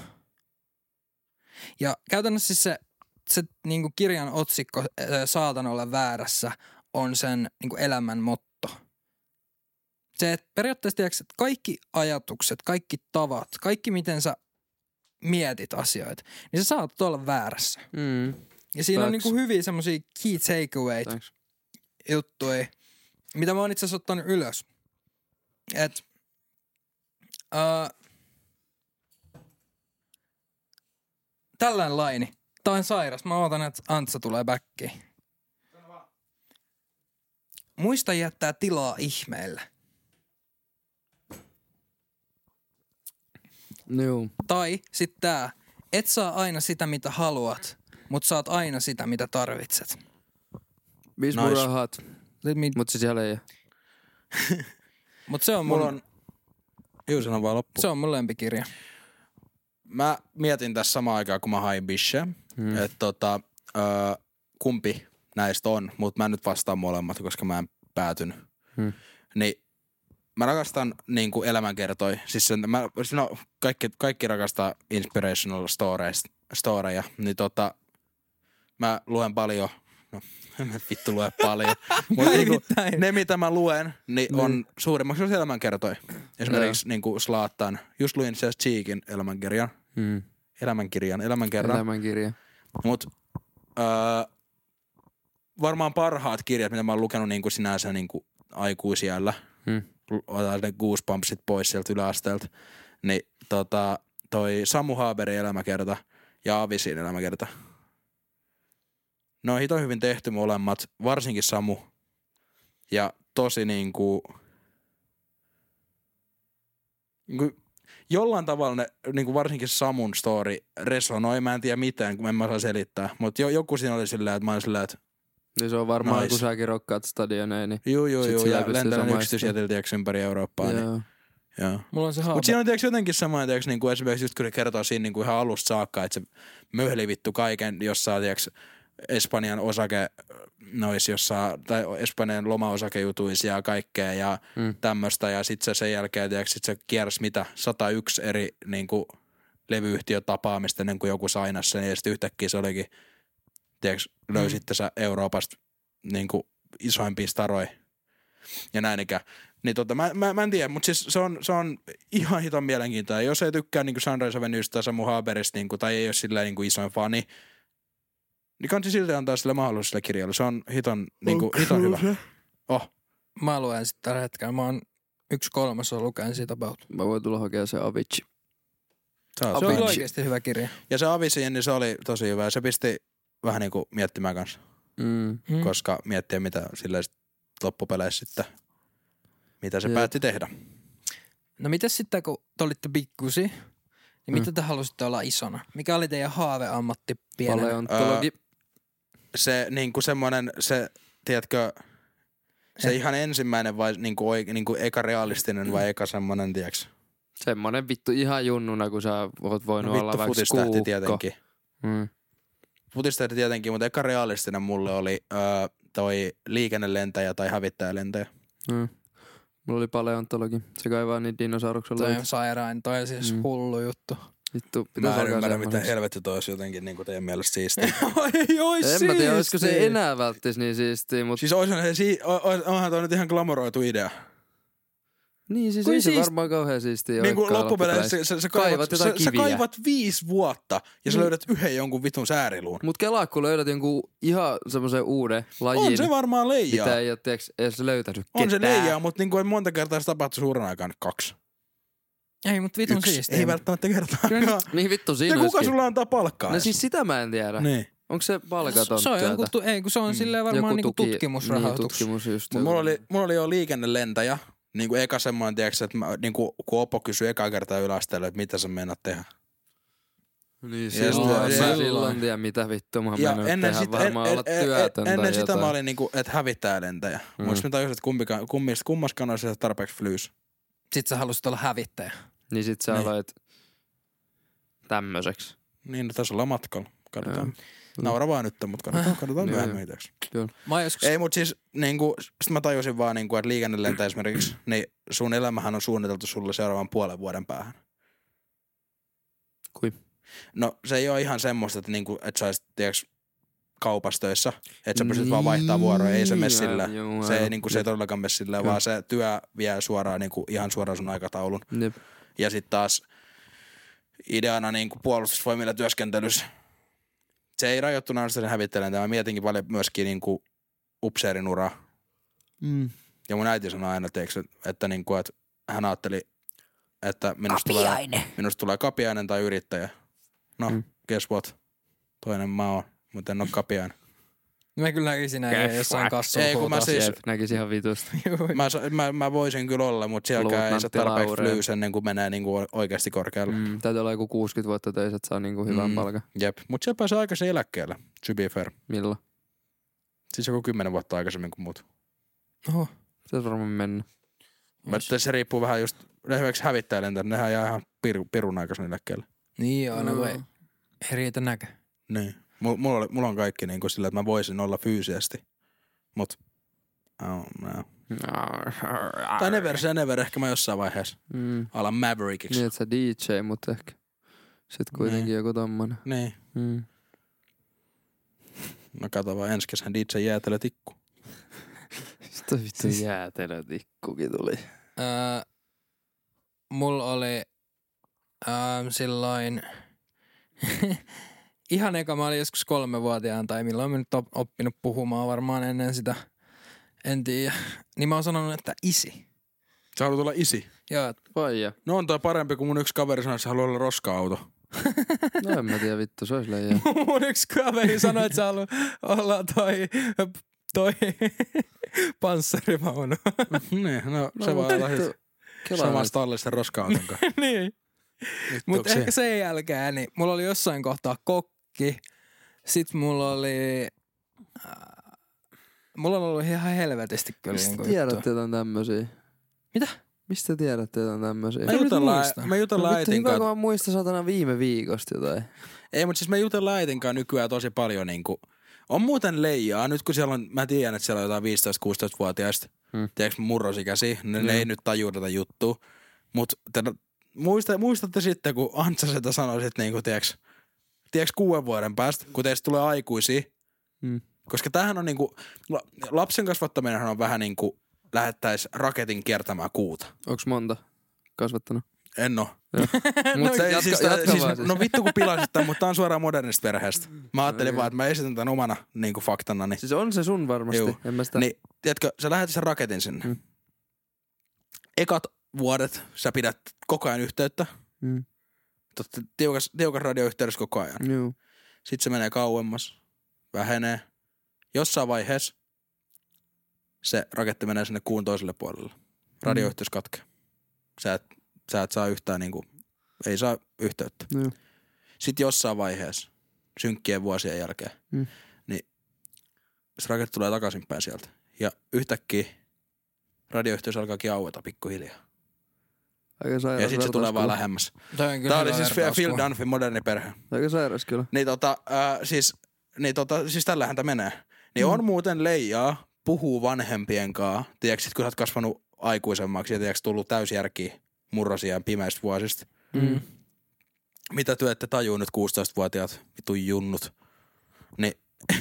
Ja käytännössä siis se, se niinku kirjan otsikko ö, Saatan olla väärässä on sen niinku elämän motto. Se, että periaatteessa tiedätkö, että kaikki ajatukset, kaikki tavat, kaikki miten sä mietit asioita, niin sä saat olla väärässä. Mm. Ja siinä on Facts. niinku hyviä semmosia key takeaway Thanks. juttuja, mitä mä oon itse asiassa ottanut ylös. Et, uh, tällainen laini. Tää on sairas. Mä ootan, että Antsa tulee backiin. Muista jättää tilaa ihmeille. Joo. Tai sit tää. Et saa aina sitä, mitä haluat, mut saat aina sitä, mitä tarvitset. Miss Nice. mun rahat? Let me- Mut se siellä ei. Mut se on mun, Mulla on... Juu, sano vaan loppu. se on mun lempikirja. Mä mietin tässä samaan aikaan, kun mä hain bisseä, Hmm. että tota, öö, kumpi näistä on, mutta mä en nyt vastaan molemmat, koska mä en päätynyt. Hmm. Niin mä rakastan niinku elämänkertoja. Siis sen, mä, no, kaikki, kaikki rakastaa inspirational stories, storeja. Niin tota, mä luen paljon, no en vittu lue paljon, mutta niinku, Päivittäin. ne mitä mä luen, niin on suurimmaksi osa elämänkertoja. Esimerkiksi niinku Slaattan, just luin se Cheekin elämänkirjan, Hmm. elämänkirjan, elämänkerran. Elämänkirja. Mut öö, varmaan parhaat kirjat, mitä mä oon lukenut niinku sinänsä niinku aikuisiällä, Hmm. otan ne Goosebumpsit pois sieltä yläasteelta, niin tota, toi Samu Haaberin elämäkerta ja Avisin elämäkerta. Ne on hito hyvin tehty molemmat, varsinkin Samu. Ja tosi niinku, niinku jollain tavalla ne, niinku varsinkin Samun story resonoi, mä en tiedä mitään, kun en mä osaa selittää. Mutta jo, joku siinä oli silleen, että mä olin silleen, että Niin se on varmaan, Nice. kun säkin rokkaat stadioneja, niin juu, juu, Sit juu, sillä ja pystyy lentelen samaistua. yksityisjätillä tiiäks ympäri Eurooppaa. Niin, joo. joo. Mulla on se Mutta haabe. siinä on tiiäks jotenkin sama, tiiäks, niinku esimerkiksi just kun se kertoo siinä niinku ihan alusta saakka, että se möhli vittu kaiken jossain tiiäks, Espanjan osake nois jossain, tai Espanjan lomaosakejutuisia ja kaikkea ja Mm. tämmöstä. Ja sit se sen jälkeen, tiiäks, sit se kiersi mitä, sata yksi eri niinku levyyhtiötapaamista ennen kuin joku sainas sen. Ja sit yhtäkkiä se olikin, tiiäks, löysitte sä Euroopasta niinku isoimpia staroja ja näin ikään. Niin tota, mä, mä, mä en tiedä, mutta siis se on, se on ihan hiton mielenkiintoinen. Jos ei tykkää niinku Sunrise Avenuesta tai Samu Haaberista niinku, tai ei ole silleen niinku isoin fani, niin kansi silti antaa sille mahdollisuus sille kirjalle. Se on hiton, niinku, hiton hyvä. Oh. Mä luen sit tällä hetkellä. Mä oon yksi kolmasosa luken siitä about. Mä voin tulla hakemaan se Avicii. Se on, Se se on on. oikeesti hyvä kirja. Ja se Avicii, niin se oli tosi hyvä. Se pisti vähän niinku miettimään kanssa, Mm. Mm. koska miettiä mitä silleen sit loppupeleissä sitten, mitä se Jep. päätti tehdä. No mitäs sitten, kun te olitte pikkusi, niin Mm. mitä te halusitte olla isona? Mikä oli teidän haaveammatti pienenä? Paleontologi. Se niinku semmonen, se, tiedätkö, se Eh. ihan ensimmäinen vai niinku, oi, niinku eka realistinen vai eka semmonen, tiedätkö? Semmonen vittu ihan junnuna, kun sä oot voinut No olla vittu vaikka futistähti kuukko. tietenkin. Mm. Futistähti tietenkin, mutta eka realistinen mulle oli öö, toi liikennelentäjä tai hävittäjälentäjä. Mm. Mulla oli paleontologi. Se kaivaa niitä dinosauruksen Toi lajia. on sairaan, toi on siis Mm. hullu juttu. Vittu, pitäis Mä en alkaa ymmärrä, miten semmoiseksi. helvetti toi olisi jotenkin niinku teidän mielestä siistiä. Ei ois En mä tiedä, olisiko se siistiä. enää välttis niin siistiä, mutta... Siis oishan se, si- o- o- onhan toi nyt ihan glamoroitu idea. Niin, siis Kuin ei se siist- varmaan kauhean siistiä Niin kuin olekaan loppupeleissä sä, sä, sä, kaivat, Kaivat jotain sä, sä kiviä. kaivat viisi vuotta ja sä Niin. löydät yhden jonkun vitun sääriluun. Mut kelaa, kun löydät jonkun ihan semmoisen uuden lajin, On se varmaan leijaa. mitä ei ole tiiäks, edes löytänyt On se ketään. leijaa, mutta niin kuin monta kertaa se tapahtuu suuren aikaan kaksi. Ei, mut vitun Yksi. siistiä. Ei välttämättä kertaa. Niin vittu, siinä Ja kuka olisikin. sulla antaa palkkaa? No edes? siis sitä mä en tiedä. Niin. Onko se palkaton Se on työtä? joku, tu- ei, kun se on Mm. silleen varmaan Joku niinku tuki- tutkimusrahoitus. Niin, tutkimus just. Mut mulla oli, mulla oli jo liikennelentäjä. Niin kuin eka semmoinen, tiiäks, että mä, niin kuin, kun Opo kysyi eka kertaa yläasteella, että mitä sä meinaat tehdä. Niin, Ja silloin, sitten- mä silloin- silloin tiedä mitä vittu mä oon ja mennyt ennen, tehdä. sit, Varmaan en, olla en, työtön en, tai ennen sitä jotain. mä olin niinku, että hävittäjälentäjä. Mm. Mm. Musta mä tajusin, että kumpikaan, kummista, kummaskaan olisi tarpeeksi flyys. Sit sä halusit olla hävittäjä. Niin sit sä Niin. aloit tämmöiseksi. Niin, no tässä ollaan matkalla. Katsotaan. Joo. Naura vaan nyt, mutta katsotaan, katsotaan Joo, myöhemmin joo. itseksi. Mä oon joskus... Ei, mutta siis niinku, sit mä tajusin vaan, niinku, että liikennelentä esimerkiksi, niin sun elämähän on suunniteltu sulle seuraavan puolen vuoden päähän. Kui? No se ei ole ihan semmoista, että, niinku, että sä olisit, tiiäks, kaupassa töissä, että sä pystyt vaan vaihtaa vuoroja, ei se mene sillä. Niin, Joo, Se ei, joo. niinku, se ei todellakaan mene sillä, Kyllä. vaan se työ vie suoraan, niinku, ihan suoraan sun aikataulun. Jep. Ja sitten taas ideana niinku puolustusvoimilla työskentelyssä, se ei rajoittu ainoastaan sen hävittelen. Mä mietinkin paljon myöskin niinku upseerin uraa. Mm. Ja mun äiti sanoi aina, teeks, että, niinku, että hän ajatteli, että minusta tulee, minusta tulee kapiainen tai yrittäjä. No, Mm. mm. guess what? Toinen mä oon, mutta en oo kapiainen. Mä kyllä näkisin näin Guess jossain what? kassulla. Ei, kun mä siis- Jep, näkis ihan vitusta. Mä, sa- mä, mä voisin kyllä olla, mutta sielläkään ei saa Luutnantti tarpeeksi Laureen. flyys ennen kuin menee niinku oikeasti korkealle. Mm. Mm, täytyy olla joku kuusikymmentä vuotta töissä, että saa niinku hyvän Mm. palkan. Jep, mutta siellä pääsee aikaisin eläkkeelle, to be fair. Milloin? Siis joku kymmenen vuotta aikaisemmin kuin muut. Oho. Pitäis varmaan mennä. Mutta se riippuu vähän just, esimerkiksi hävittäjälentä, nehän jää ihan piru, pirun aikaisin eläkkeelle. Niin aina kun ei, Mm. ei riitä näkö. Niin. Mulla, mulla, oli- mulla on kaikki niin kuin sillä, että mä voisin olla fyysisesti. Mut, oh, no. Tai never say never, ehkä mä jossain vaiheessa Mm. alan Maverickiksi. Niin, että sä D J, mutta ehkä sit kuitenkin Niin. joku tommonen. Niin. Mm. No kato vaan, ensi kesän D J jäätelö tikku. Sitä vittu Siis- jäätelötikkukin tuli. Öö, mulla oli öö, silloin ihan eka mä olin joskus kolmevuotiaan tai milloin mä nyt op- oppinut puhumaan varmaan ennen sitä. En tiedä. Niin mä oon sanonut, että isi. Sä haluat olla isi. Joo, Vaija. No on toi parempi, kun mun yksi kaveri sanoi, että sä haluaa olla roska-auto. No en mä tiedä vittu, se ois leijaa. mun yksi kaveri sanoi, että sä haluat olla toi, toi panssarivaunu. niin, no, no se vaan olla vittu, kelaa samassa nyt. tallissa roska-auton kanssa. niin. Mutta ehkä sen jälkeen, niin mulla oli jossain kohtaa kokki. Sitten mulla oli... Äh, mulla on ollut ihan helvetisti kyllä Mistä niinku tiedät juttua. jotain tämmösiä? Mitä? Mistä tiedät jotain tämmösiä? Me nyt jutellaan, muista. me jutellaan No vittu, äitin hyvä kun kanssa. mä muistan satana viime viikosta jotain. Ei, mutta siis me jutellaan äitin kanssa nykyään tosi paljon niinku. On muuten leijaa. Nyt kun siellä on, mä tiedän, että siellä on jotain viisitoista-kuusitoista-vuotiaista, Hmm. tiedätkö murrosikäisiä, ne, Hmm. ne ei nyt tajua tätä juttua. Mutta muista, muistatte sitten, kun Antsa sitä sanoi sit niinku, tiedätkö, tiedätkö kuuden vuoden päästä, kun teistä tulee aikuisia. Hmm. Koska tämähän on niinku, la- lapsen kasvattaminenhan on vähän niinku, lähettäis raketin kiertämään kuuta. Onks monta kasvattanut? En oo. Mut Se, jatka, siis, jatka siis, vaan siis. no vittu kun pilasit tämän, mutta tää on suoraan modernista perheestä. Mä ajattelin vaan, että mä esitän tämän omana niin kuin faktana. Niin, Siis on se sun varmasti. Juu. En mä sitä... niin tiedätkö, sä lähetät sen raketin sinne. Mm. Ekat vuodet sä pidät koko ajan yhteyttä. Mm. Totta, tiukas, tiukas radioyhteydessä koko ajan. Juu. Sitten se menee kauemmas, vähenee. Jossain vaiheessa se raketti menee sinne kuun toiselle puolelle. Radioyhteys katkeaa. Sä et, sä et saa yhtään niinku, ei saa yhteyttä. Juu. Sitten jossain vaiheessa, synkkien vuosien jälkeen, Mm. niin se raketti tulee takaisinpäin sieltä. Ja yhtäkkiä radioyhteys alkaakin aueta pikkuhiljaa. Aika sairas Ja sitten se tulee vertaus vaan kyllä. lähemmäs. Toi on kyllä Tää oli hyvä siis vertaus, Phil kun- Dunphin moderni perhe. Aika sairas kyllä. Niin tota, äh, siis, niin tota, siis tällähän tää menee. Niin Mm. on muuten leijaa, puhuu vanhempien kaa. Tiedätkö, sit kun sä oot kasvanut aikuisemmaksi ja tiedätkö, tullut täysjärkiä murrosia pimeistä vuosista. Mm. mitä työ ette tajuu nyt kuusitoistavuotiaat vitun junnut, niin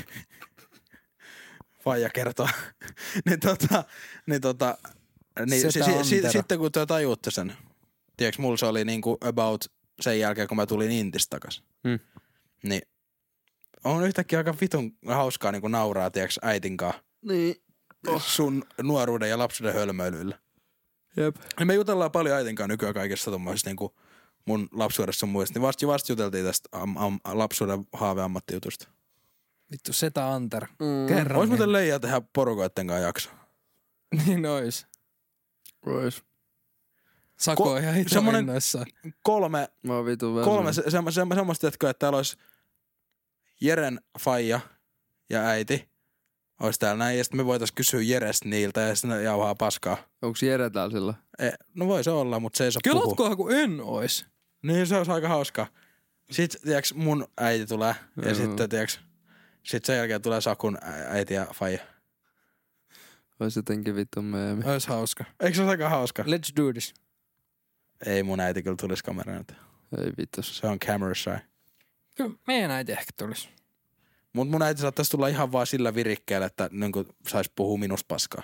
faija kertoo, niin tota, niin tota, niin si, si, si, sitten kun työ tajuutte sen, tiedätkö, mulla se oli niinku about sen jälkeen, kun mä tulin Intistä takas, Hmm. niin on yhtäkkiä aika vitun hauskaa niinku nauraa, tiedätkö, äitinkaan Niin. oh. sun nuoruuden ja lapsuuden hölmöilyillä. Jep. Ja me jutellaan paljon äitinkaan nykyään kaikessa tommoisesta niinku mun lapsuudessa muista, niin vasta, vasta juteltiin tästä am, am, lapsuuden haaveammattijutusta. Vittu, Setä Anter. Mm. Kerran. Ois muuten leijaa tehdä porukoitten kanssa jakso. Niin ois. Ois. Sako Ko- on ihan hito semmonen- innoissaan. Kolme, Mä oon vitun väsynyt. kolme se, se, se, semmoista, että täällä olisi Jeren faija ja äiti. Ois täällä näin, ja sitten me voitais kysyä Jerestä niiltä, ja sitten ne jauhaa paskaa. Onks Jere täällä silloin? E, no voi se olla, mutta se ei saa puhua. Kelatkohan kun en ois. Niin se olisi aika hauskaa. Sitten, tiiäks, mun äiti tulee, ja Joo. sitten, tiiäks, sit sen jälkeen tulee Sakun ä- äiti ja faija. Ois jotenkin vitun meemi. Ois hauska. Eikö se ole aika hauska? Let's do this. Ei mun äiti kyllä tulisi kameraan. Ei vitus. Se on camera shy. Kyllä meidän äiti ehkä tulisi. Mut mun äiti saattaisi tulla ihan vaan sillä virikkeellä, että niin sais puhua minusta paskaa.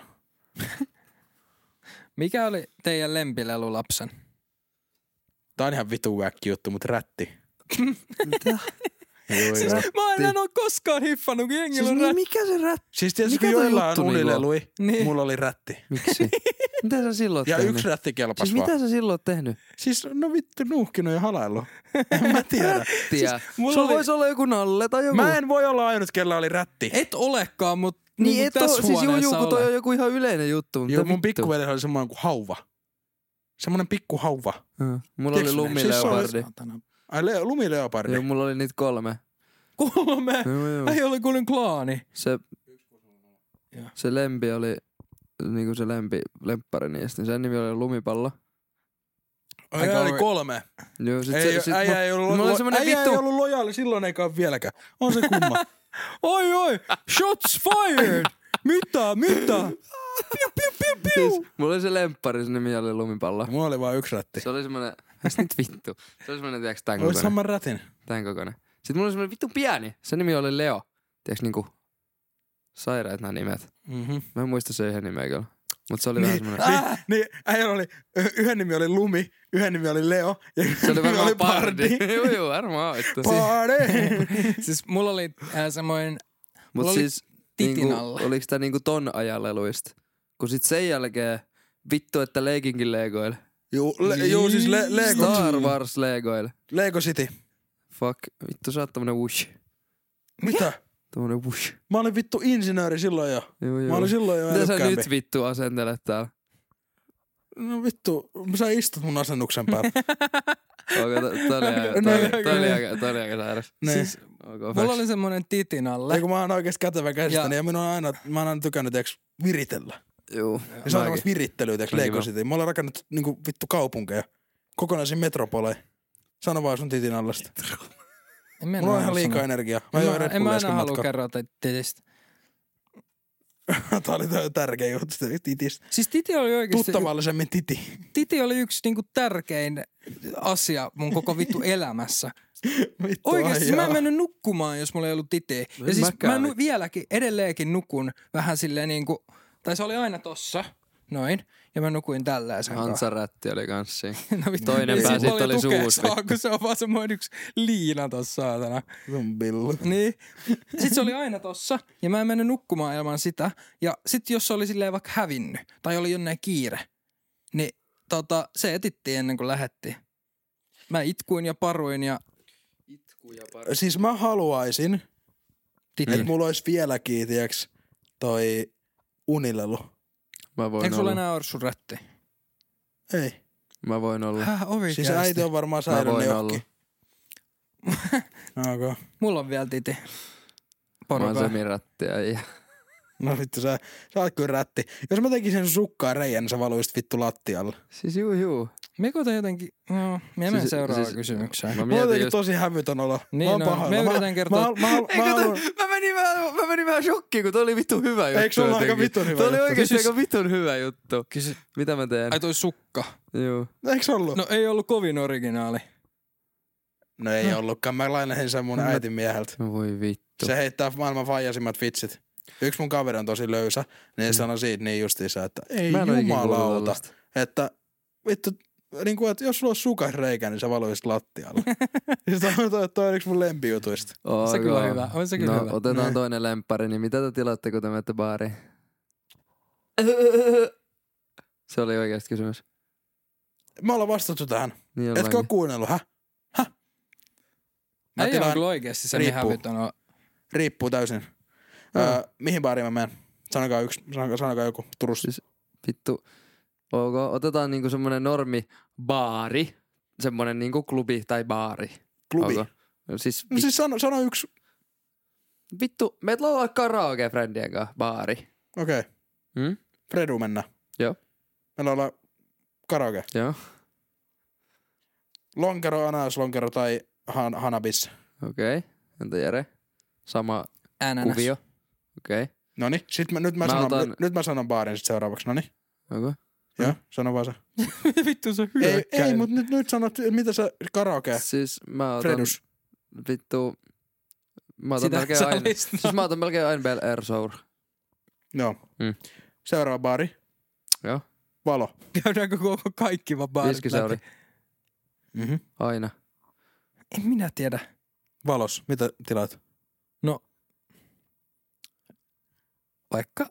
Mikä oli teidän lempilelu lapsen? Tää on ihan vitu väkki juttu, mut rätti. Mitä? Joo, Siis joo. mä en oo koskaan hiffannut, kun jengillä Siis on niin, rätti. mikä se rät... Siis tietysti Mikä kun toi joilla juttu on niinku on? unilelui, Niin. mulla oli rätti. Miksi? Mitä sä silloin oot Ja tehnyt? yksi rätti kelpas Siis vaan. mitä sä silloin oot tehnyt? Siis no vittu nuuhkinut ja halaillut. En mä tiedä. Tiedä. mulla Sulla oli- voisi olla joku nalle tai joku. Mä en voi olla ainut, kella oli rätti. Et olekaan, mut Niin niin et tässä oo, siis juu, huoneessa juu, kun toi ole. on joku ihan yleinen juttu. Joo, Mitä mun vittu? pikkuveli oli semmoinen kuin hauva. Semmoinen pikku hauva. Joo. Mulla oli Tiedätkö, lumileopardi. Saatana. Ai le- lumileopardi. Joo, mulla oli niitä kolme. Kolme. Joo, joo. Ei ole kuin klaani. Se, Joo. se lempi oli, niinku se lempi, lemppari niistä. Sen nimi oli Lumipallo. Ai Aika oli oi- kolme. Joo, sit Ei, se, sit äijä mu- ei ollut, mulla oli lo, semmonen äijä vittu- ei ollut lojaali silloin eikä ole vieläkään. On se kumma. Oi oi, shots fired. Mitä, mitä? Piu, piu, piu, piu. Siis, mulla oli se lemppari, se nimi oli Lumipallo. Mulla oli vaan yksi rätti. Se oli semmonen, häs nyt vittu. Se oli semmonen, tiiäks, tän Olis kokoinen. saman rätin. Tän kokoinen. Sitten mulla oli semmonen vittu pieni. Se nimi oli Leo. Tiiäks niinku sairaat nämä nimet. Mm-hmm. Mä en muista se yhden nimeä kyllä. Mut se oli vähän semmonen. Niin, niin äijä oli, yhden nimi oli Lumi, yhden nimi oli Leo ja yhden Se oli nimi varmaan oli Pardi. Pardi. Joo joo, varmaan oittu. Pardi! Siis mulla oli äh, semmoinen, Mut mulla oli siis titin niinku, alla. oliks tää niinku ton ajan leluista? Kun sit sen jälkeen vittu, että leikinkin legoil. Juu, le, juu siis le, Lego, Star Wars legoil. Lego City. Fuck, vittu sä oot tämmönen whoosh. Mitä? Tämmönen whoosh. Mä olin vittu insinööri silloin jo. Joo joo. Mä olin silloin jo Mitä sä älykkäämpi. nyt vittu asentelet täällä? No vittu, sä istut mun asennuksen päällä. Onko t- toi oli aika, No, toi oli- kyllä. toi oli aika, toi oli aika sairas. Niin. siis Okay, mulla oli semmoinen titin alle. Ei kun mä oon oikeesti kätevä käsistäni ja, Ja- ja minun on aina, mä oon aina tykännyt tiiäks viritellä. Juu. Ja se on semmoista virittelyä tiiäks Mäkin Lego vaan. City. Mä olen rakennut niinku vittu kaupunkeja. Kokonaisia metropoleja. Sano vaan sun titin allasta. En mä Mulla on enää ihan liikaa sanoa. energiaa. Mä En join mä, Red en mä Bullia äsken enää halua matkaa. kerroa titistä. Tää oli tää tärkeä juttu titistä. Siis titi oli oikeesti, Tuttavallisemmin titi. titi oli yksi niinku tärkein asia mun koko vittu elämässä. Vittu Oikeesti mä en aijaa. mennyt nukkumaan, jos mulla ei ollut titiä. En Ja siis mäkään mä nu- vittu. vieläkin edelleenkin nukun vähän silleen niinku, tai se oli aina tossa, noin. Ja mä nukuin tällaisen kanssa. Hansarätti oli kans siinä. No vittu, Toinen ei pää sillä sit oli tukea suus, saa, kun se on vaan semmoinen yksi liina tossa saatana. Sun billu. Niin. Sitten se oli aina tossa, ja mä en mennyt nukkumaan ilman sitä. Ja sit jos se oli silleen vaikka hävinnyt, tai oli jonnein kiire, niin tota, se etittiin ennen kuin lähettiin. Mä itkuin ja paruin ja Itku ja pari. Siis mä haluaisin, että titin. mulla olisi vieläkin, tiiäks, toi unilelu. Mä voin Eikö sulla olla. enää ole sun rätti? Ei. Mä voin olla. Häh, ovi Siis kästi. äiti on varmaan Mä säilynyt voin johonkin. Okay. Mulla on vielä titi. Mä oon Porukka. semirättiä ja No vittu, sä, sä oot kyllä rätti. Jos mä tekisin sun sukkaan reijän, niin sä valuisit vittu lattialle. siis juu juu. Miko te jotenkin... No, mä menen Siis- seuraavaan siis- kysymykseen. Mä Mulla on mietin jotenkin just... tosi hävytön olo. Niin mä oon no, pahalla. me Mä- yritän kertoa- Mä, mä, mä, mä, Eikö haluan... toi, mä menin vähän, mä menin vähän shokkiin, kun toi oli vittu hyvä juttu. Eikö se ole aika jotenkin. vitun hyvä Toi oli juttu? oikeesti Kysy- aika vitun hyvä juttu. Kysy... Mitä mä teen? Ai toi sukka. Juu. Eikö se ollut? No ei ollut kovin originaali. No ei no. ollutkaan. Mä lainasin sen mun äitin mieheltä. No voi vittu. Se heittää maailman faijasimmat vitsit. Yksi mun kaveri on tosi löysä, niin mm. sanoi siitä niin justiinsa, että ei jumalauta. Että vittu, niin kuin, että jos sulla olisi sukasreikä, niin sä valuisit lattialle. Sitten sanotaan, että toi on yksi mun lempijutuista. On se kyllä hyvä. On se kyllä no, hyvä. otetaan Näin. toinen lemppari, niin mitä te tilaatte, kun te menette baariin? Se oli oikeasti kysymys. Me ollaan vastattu tähän. Niin etkö ole kuunnellut, häh? Häh? Mä Ei tilaan, ole kyllä oikeasti se, riippuu. mihin on. Riippuu täysin. No. Öö, mihin baariin mä menen? Sanokaa yksi, sanokaa, sanokaa joku. Turussa. Siis, vittu. Ok, otetaan niinku semmonen normi baari. Semmonen niinku klubi tai baari. Klubi. Ok. Siis, No siis sano, sano yksi. vittu, meet laulaa karaoke friendien kanssa, baari. Okei. Okay. Hmm? Fredu mennä. Joo. Meillä ollaan karaoke. Joo. Lonkero, ananas, lonkero tai han, hanabis. Okei. Okay. Entä Jere? Sama Ananas. kuvio. Okei. Okay. Noniin, sit mä, nyt, mä Mä sanon, otan- nyt, nyt mä sanon baarin sit seuraavaksi. Noniin. Okay. Joo, sano vaan se. Vittu se on Ei, hyökkäin. ei mut nyt, nyt sanot, mitä sä karaoke? Siis mä otan... Fredus. Vittu... Mä otan Sitä melkein aina... salista. Siis mä otan melkein aina Bel Air Sour. Joo. Mm. Seuraava baari. Joo. Valo. Käydäänkö koko kaikki vaan baarit Viskisauri. läpi? Mm-hmm. Aina. En minä tiedä. Valos. Mitä tilaat? No. Vaikka.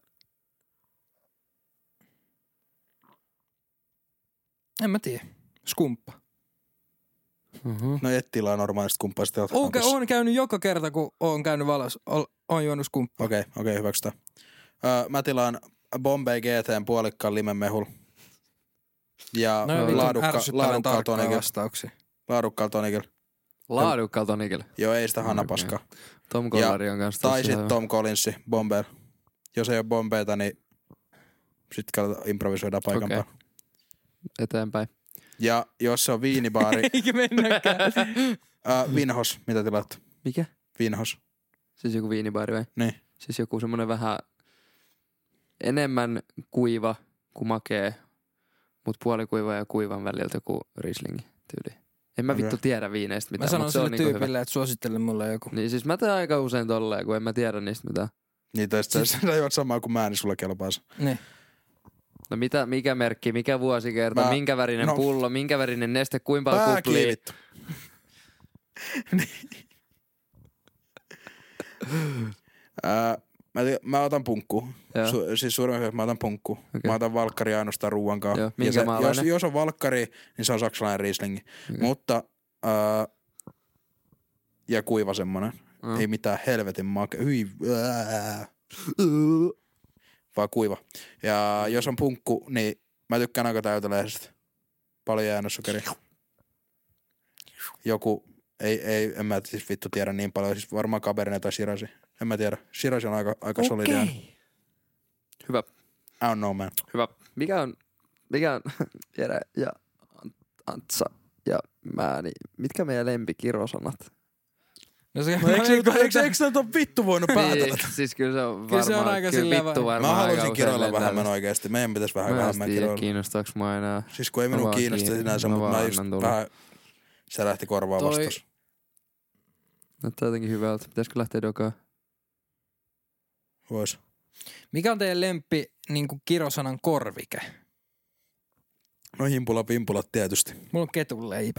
En mä tiedä. Skumppa. Uh-huh. No et tilaa normaalisti kumppaa sitten. Oon, oon käynyt joka kerta, kun oon käynyt valos. Oon juonut skumppaa. Okei, okay, okei, okay, hyväksytään. Öö, mä tilaan Bombay G T:n puolikkaan limenmehul. Ja No vitun laadukka, ärsyttävän laadukkaalla tarkkaa tonikilla. vastauksia. Laadukkaalla tonikilla. Laadukkaalla tonikilla. Joo, ei sitä hanapaskaa. Okay. Tom Collari on kanssa Tai tossa sit hyvä. Tom Collinsi, Bombay. Jos ei ole Bombayta, niin sit katsotaan, improvisoidaan paikan Okei. päällä. Eteenpäin. Ja jos se on viinibaari, Eikä mennäkään. äh, Vinhos, mitä tilaat? Mikä? Vinhos. Siis joku viinibaari vai? Niin. Siis joku semmonen vähän enemmän kuiva kuin makee, mut puolikuiva ja kuivan väliltä joku Rieslingi tyyli. En mä Okei. vittu tiedä viineistä mitään, Mä sanon mut se on sille niinku hyvä. tyypille, että suosittele mulle joku. Niin siis mä teen aika usein tolleen, kun en mä tiedä niistä mitään. Niin, tai sitten sä juot samaa kuin mä, niin sulle kelpaa se. Niin. No mitä, mikä merkki, mikä vuosikerta, Mä- minkä värinen no. pullo, minkä värinen neste, kuinka paljon Pää kuplia. kiivittu. Ää, mä, ti- mä otan punkku. Joo. Su, siis suurin osa, mä otan punkku. Okei. Mä otan valkkari ainoastaan ruuan kanssa. Joo, Ja minkä se, jos, maalainen? jos on valkkari, niin se on saksalainen Rieslingi. Okei. Mutta, ää, ja kuiva semmonen. Mm. Ei mitään helvetin make. Hyi, ää, vaan kuiva. Ja jos on punkku, niin mä tykkään aika täyteläisestä. Paljon jäännössokeria. Joku, ei, ei, en mä siis vittu tiedä niin paljon. Siis varmaan Cabernet tai Shirazi. En mä tiedä. Shirazi on aika, aika okay. solidi. I Hyvä, don't know, man. hyvä. Mikä on, mikä on Jere ja Antsa ja mä, niin mitkä meidän lempikirosanat? No se, No, eikö, eikö, eikö, eikö näitä ole vittu voinut päätellä? Niin, siis kyllä se on Kyllä varmaan, se on aika kyllä silleen vittu va- varmaan Mä aika haluaisin usein kiroilla lentää vähemmän tästä. oikeesti. Meidän pitäisi vähän Mä en vähemmän tiedä, kiroilla. kiinnostaaks mua enää. Siis kun ei Mä minun vaan kiinnosta kiin- sinänsä, mä mutta vaan mä just annan tulla. vähän särähti korvaa Toi- vastaus. Näyttää jotenkin hyvältä. Pitäisikö lähteä dokaan? Vois. mikä on teidän lempi niin kuin kirosanan korvike? No himpula pimpulat tietysti. Mulla on ketunleipä.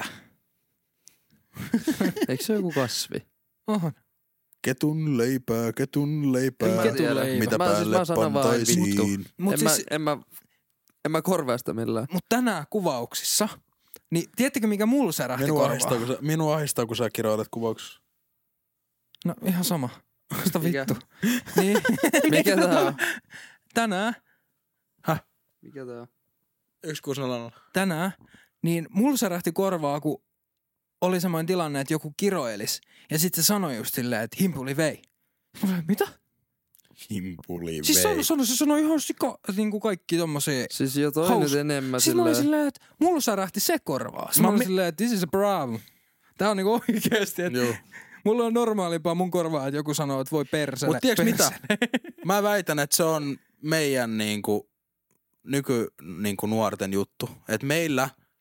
Eikö se ole joku kasvi? Oho. Ketun leipää, ketun leipää. En mä tiedä. Ketunleipä. Mitä Mä siis- päälle mä sanon vaan pantaisiin. Mut en, siis, mä, en, mä, en mä korvaa sitä millään. mut tänään kuvauksissa, niin tiedättekö mikä mulla särähti Minua korvaa? ahistaa, kun sä, minua ahistaa, kun sä kiroilet kuvauksessa. No ihan sama. Sitä Mikä? vittu. niin. Mikä tää on? Tänään, Mikä tää on? Yksi kuusi nolla. tänään, niin mulla särähti korvaa, kun oli semmoinen tilanne, että joku kiroilis. Ja sitten se sanoi just silleen, että himpuli vei. Mä sanoin, mitä? Himpuli Siis vei. sano, sano, se sanoi ihan sika, niin kuin kaikki tommosia. Siis jo toi Haus- nyt enemmän Siis mä olin silleen. silleen, että mulla särähti se korvaa. Sitten mä Mä olin mi- silleen, että this is a problem. Tää on niinku oikeesti, että Joo. mulla on normaalimpaa mun korvaa, että joku sanoo, että voi persele. Mut tiedätkö mitä? persele. Mä väitän, että se on meidän niinku, nyky niinku nuorten juttu. Että meillä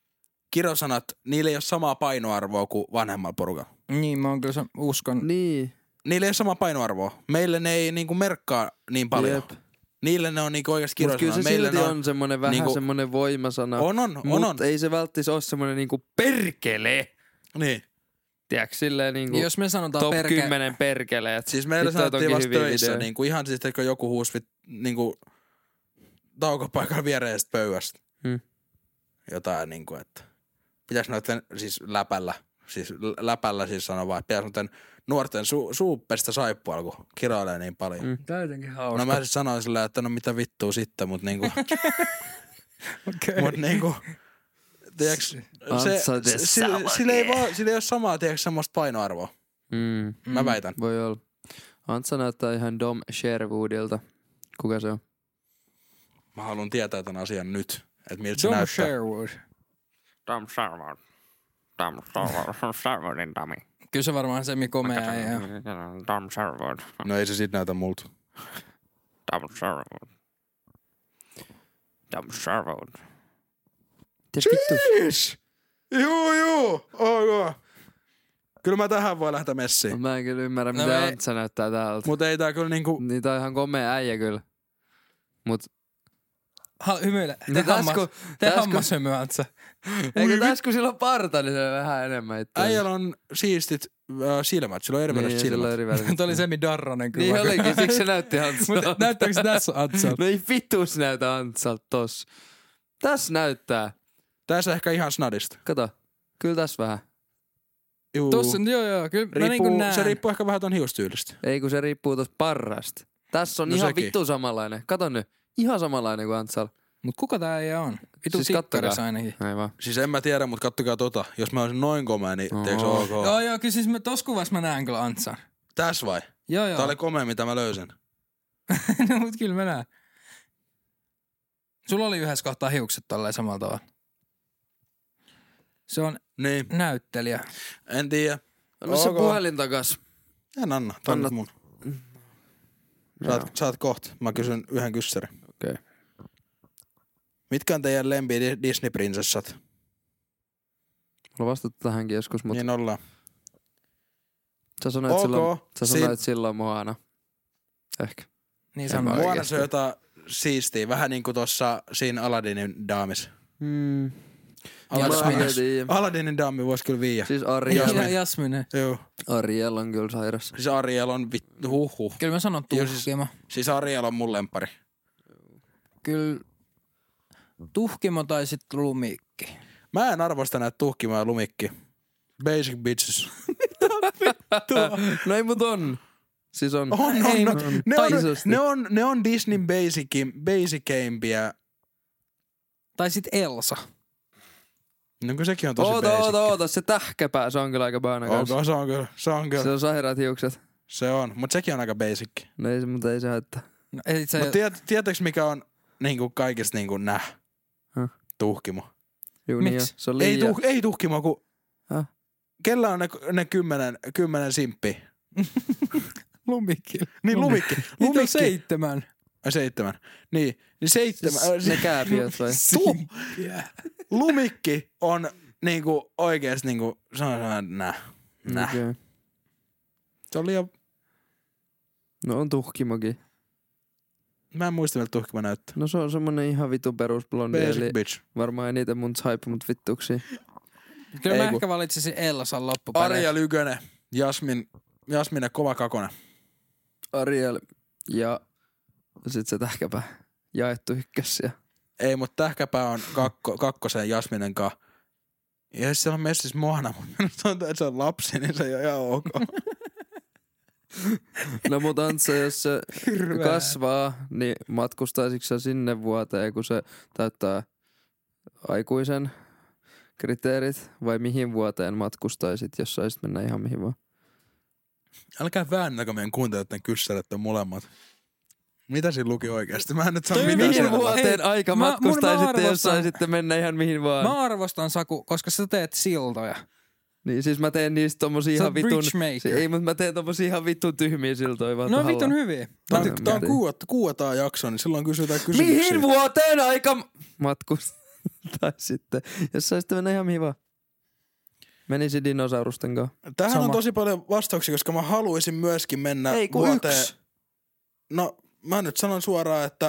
Kirosanat, niillä ei ole samaa painoarvoa kuin vanhemmalla porukalla. Niin, mä oon kyllä sa- uskon. Niin. Niillä ei ole samaa painoarvoa. Meille ne ei niinku merkkaa niin paljon. Jep. Niille ne on niinku oikeasti Mut kirosana. kyllä se Meille silti ne on, on semmonen vähän niinku- semmonen voimasana. On, on, on, mut on. ei se välttis oo semmonen niinku perkele. Niin. Tiedätkö silleen niinku Jos me sanotaan top perke... kymmenen perkeleet. Siis meillä Vittu, sanottiin toki vasta hyviä töissä, videoita. niinku ihan siis, että joku huusi vit, niinku taukopaikalla viereisestä pöydästä. Hmm. Jotain niinku, että pitäis noitten, siis läpällä, siis lä- läpällä siis sanoa vaan, että pitäis noitten nuorten su- suuppesta saippua, kun kiroilee niin paljon. Hmm. Tää on jotenkin hauska. No mä siis sanoin sillä, että no mitä vittua sitten, mut niinku, Okei. mut niinku, tiiäks, se, Answer the se, sillä, sillä, ei vaan, sillä ei oo samaa, tiiäks, semmoista painoarvoa. Mm. Mä väitän. Voi olla. Antsa näyttää ihan Dom Sherwoodilta. Kuka se on? Mä haluan tietää tämän asian nyt, että miltä se Dom näyttää. Sherwood. Dom Sherwood. Dom Sherwood. Sherwoodin Domi. Kyllä se varmaan semi komea ja... Dom Sherwood. No ei se sit näytä multa. Dom Sherwood. Dom Sherwood. Tiedätkö vittu? Jees! Juu, juu! Ok. Kyllä mä tähän voi lähteä messiin. Mä en kyllä ymmärrä, No mitä me- Antsa näyttää täältä. Mut ei tää kyllä niinku... Niin tää on ihan komea äijä kyllä. Mut Ha, hymyile. No Te täs hammas, kun- te täs kun- hammashymy, Antsa. eikö tässä kun sillä on parta, niin se on vähän enemmän itse. Äijällä on siistit äh, silmät. Sillä on eri väriset niin, sillä silmät. on eri väriset. Tuo oli semi darronen kyllä. Niin olikin, siksi se näytti Antsalta. Mutta näyttääkö se tässä Antsalta? No ei vitus näytä Antsalta tossa. Tässä näyttää. Tässä ehkä ihan snadista. Kato, kyllä tässä vähän. Juu. Tossa, joo joo, kyllä mä riippuu, niinku näen. se riippuu ehkä vähän ton hiustyylistä. Ei kun se riippuu tosta parrasta. Tässä on No ihan sekin. vittu samanlainen. Kato nyt, ihan samanlainen kuin Antsal. Mut kuka tää ei on? Vitu Siis siis kattokaa. ainakin. Aivan. Siis en mä tiedä, mut kattokaa tota. Jos mä olisin noin komea, niin Oo. teekö se ok? Joo joo, kyllä siis mä, tossa kuvassa mä näen kyllä Antsan. Tässä vai? Joo joo. Tää oli komea, mitä mä löysin. No mut kyllä mä näen. Sulla oli yhdessä kohtaa hiukset tolleen samalla tavalla. Se on Niin, näyttelijä. en tiedä. Anna se Ok. puhelin takas. En anna. Tää on Anna- nyt mun. Saat, saat kohta. Mä kysyn yhden kyssärin. Okei. Okay. Mitkä on teidän lempi Di- Disney-prinsessat? Mulla vastattu tähänkin joskus, mutta Niin ollaan. sä sanoit Ok. silloin, sä Siin- sanoit silloin Moana. Ehkä. Niin En sanoo. mä Moana oikeesti. se on jotain siistiä. Vähän niinku tossa siinä Aladdinin daamissa. Hmm. Jasmine. Mä en tiedä. Aladdinin daami vois kyllä viiä. Siis Ja, Ariel, ja Jasmine. Joo. Ariel on kyllä sairas. Siis Ariel on vittu huhhuh. Kyllä mä sanon Joo, siis- tuhkimo. Siis Ariel on mun lemppari. Kyllä tuhkimo tai sit lumikki. Mä en arvosta näitä tuhkimaa ja lumikki. Basic bitches. No ei mut on. Siis on. On, on, Ei, no, mut- ne, on, Isosti. ne, on, ne on Disneyn basici, basiceimpia. Tai sit Elsa. No kun sekin on tosi Oota, basic. oota, oota. Se tähkäpää, se on kyllä aika baana kanssa. Okay, se on kyllä, se on kyllä. Se on sairaat hiukset. Se on, mutta sekin on aika basic. No ei se, mutta ei se haittaa. No, ei se, Mutta tiedät, tiedätkö mikä on niinku kaikista niinku näh? Häh? Tuhkimo. Juu, niin Miksi? jo. Se on Ei, liian. tuh, ei tuhkimo, kun Häh? kellä on ne, ne kymmenen, kymmenen simppiä? lumikki. Niin lumikki. Niitä on Lumikki. seitsemän. Ai, seitsemän. Niin, niin seitsemän. Siis ne kääpiöt vai? Tuh, lumikki on niinku oikeesti niinku, se on sellainen näh. Näh. Okei. Se on liian, No on tuhkimokin. mä en muista miltä tuhkimo näyttää. No se on semmonen ihan vitu perusblondi. Basic Eli bitch. varmaan eniten mun type, mut vittuksi. Kyllä Ei mä kun- ehkä valitsisin Elsan loppupeleissä. Arja Lykönen, Jasmin, Jasmine Kova Kakonen. Ariel ja sit se tähkäpää. Jaettu ykkös ja... Ei, mutta tähkäpää on kakko, kakkosen Jasminen kanssa. Ja jos siellä on messissä Moana, mutta sanotaan, että se on lapsi, niin se ei ole ihan ok. No mut Antsa, jos se Hirveä. kasvaa, niin matkustaisitko sä sinne vuoteen, kun se täyttää aikuisen kriteerit? Vai mihin vuoteen matkustaisit, jos saisit mennä ihan mihin vaan? Älkää väännäkö meidän kuuntelijoiden kyssäret on molemmat. Mitä siinä luki oikeasti? Mä en nyt saa Toi mitään mihin Mihin selvää. vuoteen? vuoteen aika mä- mun- mä matkustaisitte, jos arvostan- saisitte mennä ihan mihin vaan? Mä arvostan Saku, koska sä teet siltoja. Niin siis mä teen niistä tommosia Sä ihan oot vitun... bridge maker. Ei, mutta mä teen tommosia ihan vitun tyhmiä siltoja vaan No tahalla. vitun hyviä. Tää on, Mä tää on en kuuta, kuuataan jakso, niin silloin kysytään kysymyksiä. Mihin vuoteen aika matkustaa? tai sitten, jos saisi mennä ihan mihin vaan. Menisi dinosaurusten kanssa. Tähän Sama. on tosi paljon vastauksia, koska mä haluaisin myöskin mennä Ei kun vuoteen. yksi. No mä nyt sanon suoraan, että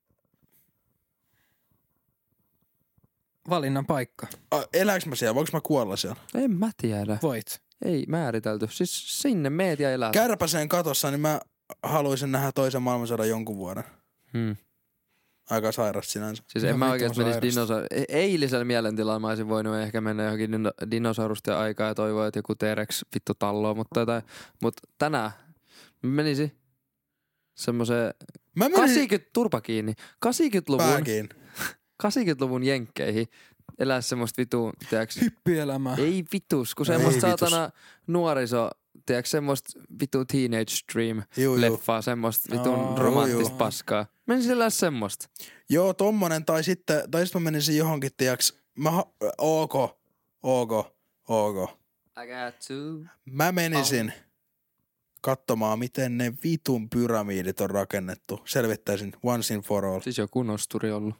Valinnan paikka. a, elääks mä siellä, voinko mä kuolla siellä? En mä tiedä. Voit. Ei määritelty. Siis sinne meet ja elät. Kärpäseen katossa, niin mä haluaisin nähdä toisen maailmansodan jonkun vuoden. Hmm. Aika sairas sinänsä. Siis No en mä vitun oikeesti menisi sairasta. dinosaurus... E- eilisellä mielentilalla mä olisin voinut ehkä mennä johonkin dino- dinosaurusten aikaa ja toivoa, että joku T-Rex vittu talloo, mutta jotain. Mut tänään mä menisin semmoseen Mä menisin kahdeksankymmentä turpa kiinni. kahdeksankymmentäluvun, pääkiin. kahdeksankymmentäluvun jenkkeihin elää semmoista vitu, tiiäks, Hyppielämää. ei vitus, kun Ei semmoista vitus. saatana nuoriso, tiiäks, semmoista vitu Teenage Juu, juu. Dream-leffaa, semmoista vitun Aa, romanttista juu. paskaa. Menisin elää semmoista. Joo, tommonen, tai sitten, tai sitten mä menisin johonkin, tiiäks, mä, ha- ok, ok, ok. I got to. Mä menisin katsomaan, miten ne vitun pyramiidit on rakennettu. Selvittäisin once in for all. Siis joku nosturi ollut.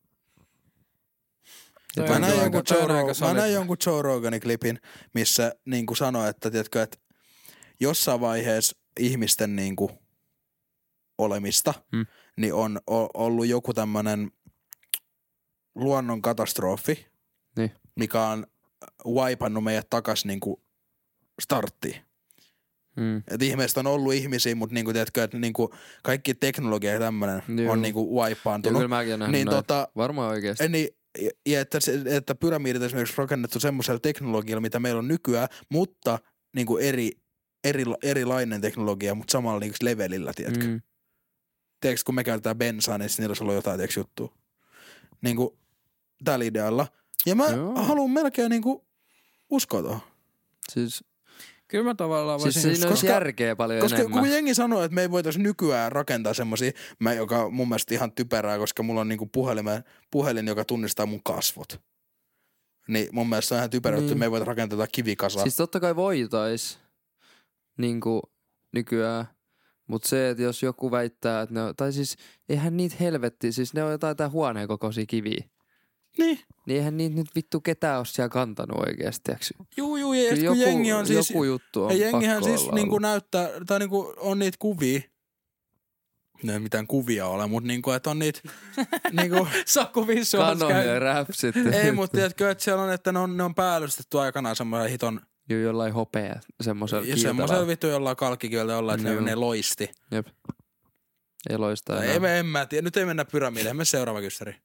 Toi Mä on näin, aika- jonkun toi Joe on aika Rogan, mä solid. näin jonkun Joe Roganin klipin, missä niin kuin sanoi, että, tiedätkö, että jossain vaiheessa ihmisten niin kuin olemista, Hmm. niin on o- ollut joku tämmönen luonnon katastrofi, Niin. mikä on waipannut meidät takas niin kuin starttiin. Mm. Et ihmiset on ollut ihmisiä, mutta niinku, tiedätkö, että niinku kaikki teknologia ja tämmönen Joo. on niinku Ja wipeantunut. kyllä mäkin olen nähnyt Niin noita. tota, Varmaan oikeesti. ja, niin, ja että, se, että pyramiidit on esimerkiksi rakennettu semmoisella teknologialla, mitä meillä on nykyään, mutta niinku eri, eri, erilainen teknologia, mutta samalla niinku levelillä, tiedätkö. Mm. Mm. Tiedätkö, kun me käytetään bensaa, niin niillä olisi ollut jotain, tiedätkö, juttua. Niinku tällä idealla. Ja mä Joo. haluan melkein niinku uskoa tuohon. Siis, Kyllä mä tavallaan siis voisin siinä uskoa. olisi koska- järkeä paljon Koska enemmän. kun jengi sanoo, että me ei voitaisi nykyään rakentaa semmosia, mä, joka on mun mielestä ihan typerää, koska mulla on niinku puhelin, puhelin, joka tunnistaa mun kasvot. Niin mun mielestä se on ihan typerää, Niin. että me ei voida rakentaa tätä kivikasaa. Siis totta kai voitais niinku nykyään, mutta se, että jos joku väittää, että ne on, tai siis eihän niitä helvetti, siis ne on jotain tää huoneen kokoisia kiviä. Niin. Niin eihän niitä nyt vittu ketään ole siellä kantanut oikeesti, tiiäks? Juu, juu, ja Kyllä sit kun jengi on siis... joku juttu on ja jengihän pakko siis olla niinku ollut. näyttää, tai niinku on niitä kuvia. Ne ei mitään kuvia ole, mutta niinku, että on niitä niinku... Saku visuals Canon ja räpsit. ei, mutta tiedätkö, että siellä on, että ne on, ne on päällystetty aikanaan semmoinen hiton... Jo jollain hopea semmosella Ja semmoisella kiiltävällä. vittu jollain kalkkikieltä jollain, että ne, Joo. ne loisti. Jep. Ei loista Tai enää. ei, me, en mä tiedä. Nyt ei mennä pyramiideen. Me seuraava kyssäri.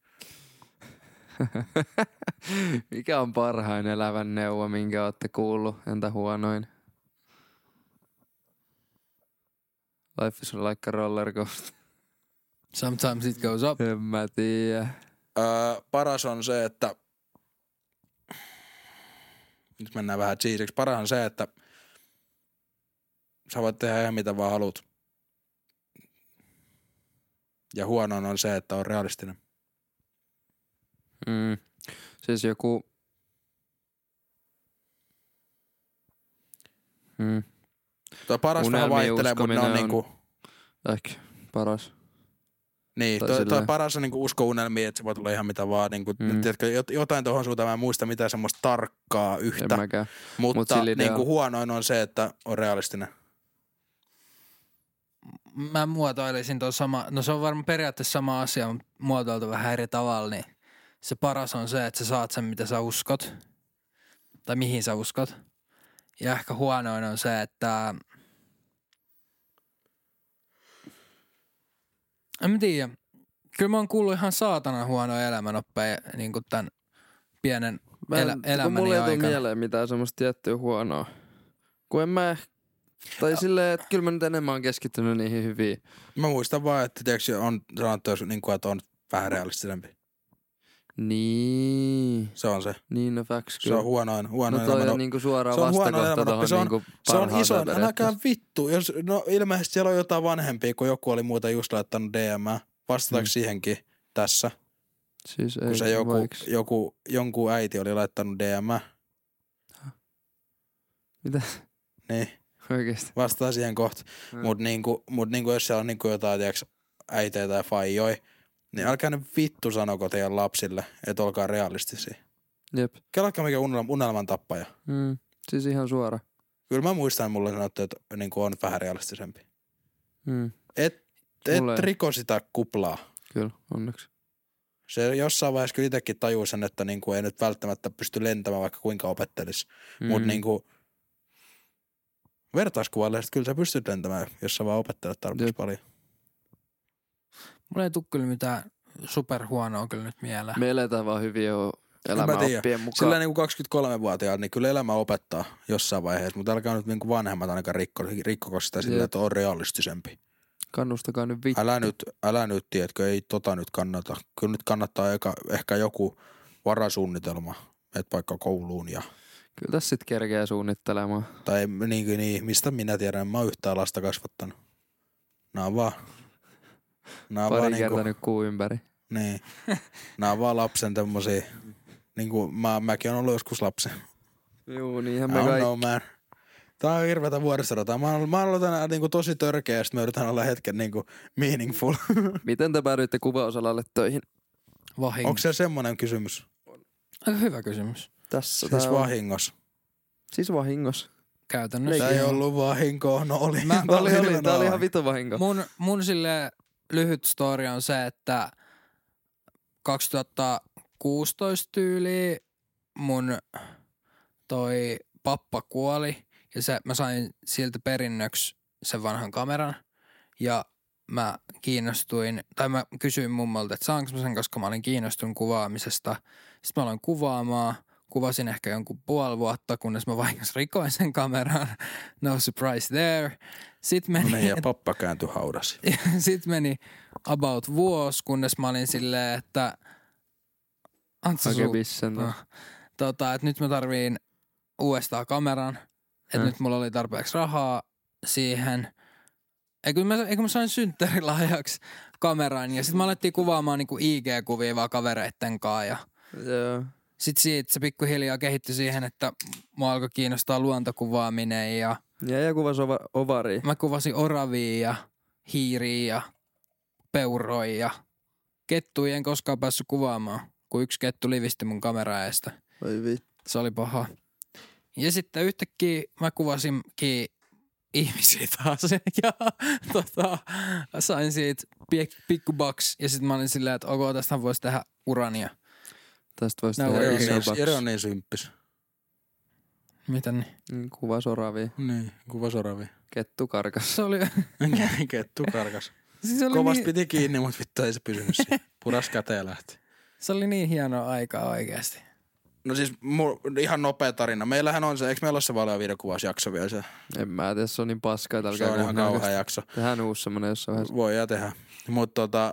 Mikä on parhain elävän neuvo, minkä olette kuullut? Entä huonoin? Life is like a roller coaster. Sometimes it goes up. En mä tiedä. Öö, paras on se, että... Nyt mennään vähän cheesiksi. Paras on se, että sä voit tehdä ihan mitä vaan haluat. Ja huonoin on se, että on realistinen. Mm. Siis joku... Mm. Tuo paras vähän Unelmien vaihtelee, mutta ne on, uskominen on- niinku... Ehkä paras. Niin, tai toi, toi silleen. paras on niinku usko unelmiin, että se voi tulla ihan mitä vaan. Niinku, Mm. mm. tiedätkö, jot- jotain tuohon suuntaan, mä en muista mitään semmoista tarkkaa En yhtä. mäkään. Mutta Mut sillä niinku idealla. huonoin on se, että on realistinen. Mä muotoilisin tuon sama, no se on varmaan periaatteessa sama asia, mutta muotoiltu vähän eri tavalla, niin se paras on se, että sä saat sen, mitä sä uskot. Tai mihin sä uskot. Ja ehkä huonoin on se, että... En mä tiedä. Kyllä mä oon kuullut ihan saatanan huonoja elämänoppeja niin kuin tämän pienen Mä en, elä, kun elämäni mulla ei tule aikana. mieleen mitään semmoista tiettyä huonoa. Kun en mä... Tai silleen, että kyllä mä nyt enemmän oon keskittynyt niihin hyviin. Mä muistan vaan, että tiedätkö, on sanottu, niin kuin, että on vähän realistisempi. Niin. Se on se. Niin, no facts Se kyllä. on huonoin. No huonoin toi on elämänop- niinku suoraan se on huono vastakohta elämänoppi. tohon Se on- niinku Se on parhaaseen iso, äläkään periaatteessa. vittu. Jos, no ilmeisesti siellä on jotain vanhempia, kun joku oli muuta just laittanut D M. Vastataanko Mm. siihenkin tässä? Siis ei, Kun se joku, vaiks. joku, jonkun äiti oli laittanut D M. Mitä? Niin, Oikeesti. vastaa siihen kohta. Mm. Mut niinku, mut niinku jos siellä on niinku jotain, tiiäks, äitejä tai faijoi, Niin älkää nyt vittu sanoko teidän lapsille, että olkaa realistisia. Jep. Kelatkaa mikä unelman, unelman tappaja. Mm. Siis ihan suora. Kyllä mä muistan, mulle sanottu, että niin on vähän realistisempi. Mm. Et, et Mulle... riko sitä kuplaa. Kyllä, onneksi. Se jossain vaiheessa kyllä itsekin tajuu sen, että niin kuin ei nyt välttämättä pysty lentämään, vaikka kuinka opettelisi. Mm. Mutta niin kuin vertauskuvalle, kyllä sä pystyt lentämään, jos sä vaan opettelet tarpeeksi Jep. paljon. Mulla ei tule kyllä mitään superhuonoa kyllä nyt mieleen. Me eletään vaan hyvin jo elämäoppien mukaan. Sillä niin kuin kaksikymmentäkolme-vuotiaat, niin kyllä elämä opettaa jossain vaiheessa, mutta älkää nyt niin kuin vanhemmat ainakaan rikko, rikkoko sitä sillä, että on realistisempi. Kannustakaa nyt vittu. Älä nyt, älä nyt, tiedätkö, ei tota nyt kannata. Kyllä nyt kannattaa eka, ehkä joku varasuunnitelma, että vaikka kouluun ja... Kyllä tässä sit kerkeä suunnittelemaan. Tai niin, niin, mistä minä tiedän, mä oon yhtään lasta kasvattanut. Nää on vaan... Nää on Pari vaan kertaa niinku, nyt kuu ympäri. Niin. Nää on vaan lapsen tämmösiä... Niinku mä, mäkin on ollut joskus lapsi. Juu, niinhän me I don't kaikki. know, man. Tää on hirveätä vuoristodataa. Mä oon, mä oon ollut tänään niinku tosi törkeä ja sit mä yritän olla hetken niinku meaningful. Miten te päädyitte kuvausalalle töihin? Vahingossa. Onko se semmonen kysymys? Aika hyvä kysymys. Tässä Siis tää on. vahingossa. Siis vahingossa. Käytännössä. Tää ei ollut vahinko, no oli. Mä- Tää Oli, oli, hirveän tää oli aah. ihan vitu vahinko. Mun, mun sille lyhyt story on se, että kaksituhattakuusitoista tyyliin mun toi pappa kuoli ja se, mä sain siltä perinnöksi sen vanhan kameran ja mä kiinnostuin, tai mä kysyin mummolta, että saanko mä sen, koska mä olin kiinnostunut kuvaamisesta. Sitten mä aloin kuvaamaan, kuvasin ehkä jonkun puoli vuotta, kunnes mä vahingossa rikoin sen kameran. No surprise there. Sitten meni, No niin, ja pappa kääntyi haudasi. sitten meni about vuosi, kunnes mä olin silleen, että Antsa Oikein sul- bissen. No. Tota, että nyt mä tarviin uudestaan kameran. Että Häh? nyt mulla oli tarpeeksi rahaa siihen. Eikö mä, eikö mä sain synttärilahjaksi kameran ja sit mä alettiin kuvaamaan niinku I G-kuvia vaan kavereitten kanssa ja Joo. sit siitä se pikkuhiljaa kehittyi siihen, että mua alkoi kiinnostaa luontokuvaaminen ja Ja ja kuvas ova, ovari. mä kuvasin oravia ja hiiriä ja peuroja ja kettuja en koskaan päässyt kuvaamaan, kun yksi kettu livisti mun kameraeesta. Oi vittu. Se oli paha. Ja sitten yhtäkkiä mä kuvasinkin ihmisiä taas ja tota, sain siitä pik- pikku bucks ja sitten mä olin silleen, että ok, tästä voisi tehdä urania. Tästä voisi No, tehdä ei, iso ei, box. Jere on niin symppis. Mitä niin? Mm, Kuvas oravia. Niin, kuva soravi. Kettu karkas. Se oli, Kettu karkas. siis se oli, Kovasti niin, piti kiinni, mutta vittu ei se pysynyt siinä. Puras käteen lähti. se oli niin hienoa aikaa oikeasti. No siis mu- ihan nopea tarina. Meillähän on se, eikö meillä ole se valio videokuvausjakso vielä se? En mä tiedä, se on niin paskaa, että Se alkaa on ihan kuunnella. kauhea jakso. Tehdään uusi semmonen jossain vaiheessa. Voi ja tehdä. Mutta tota...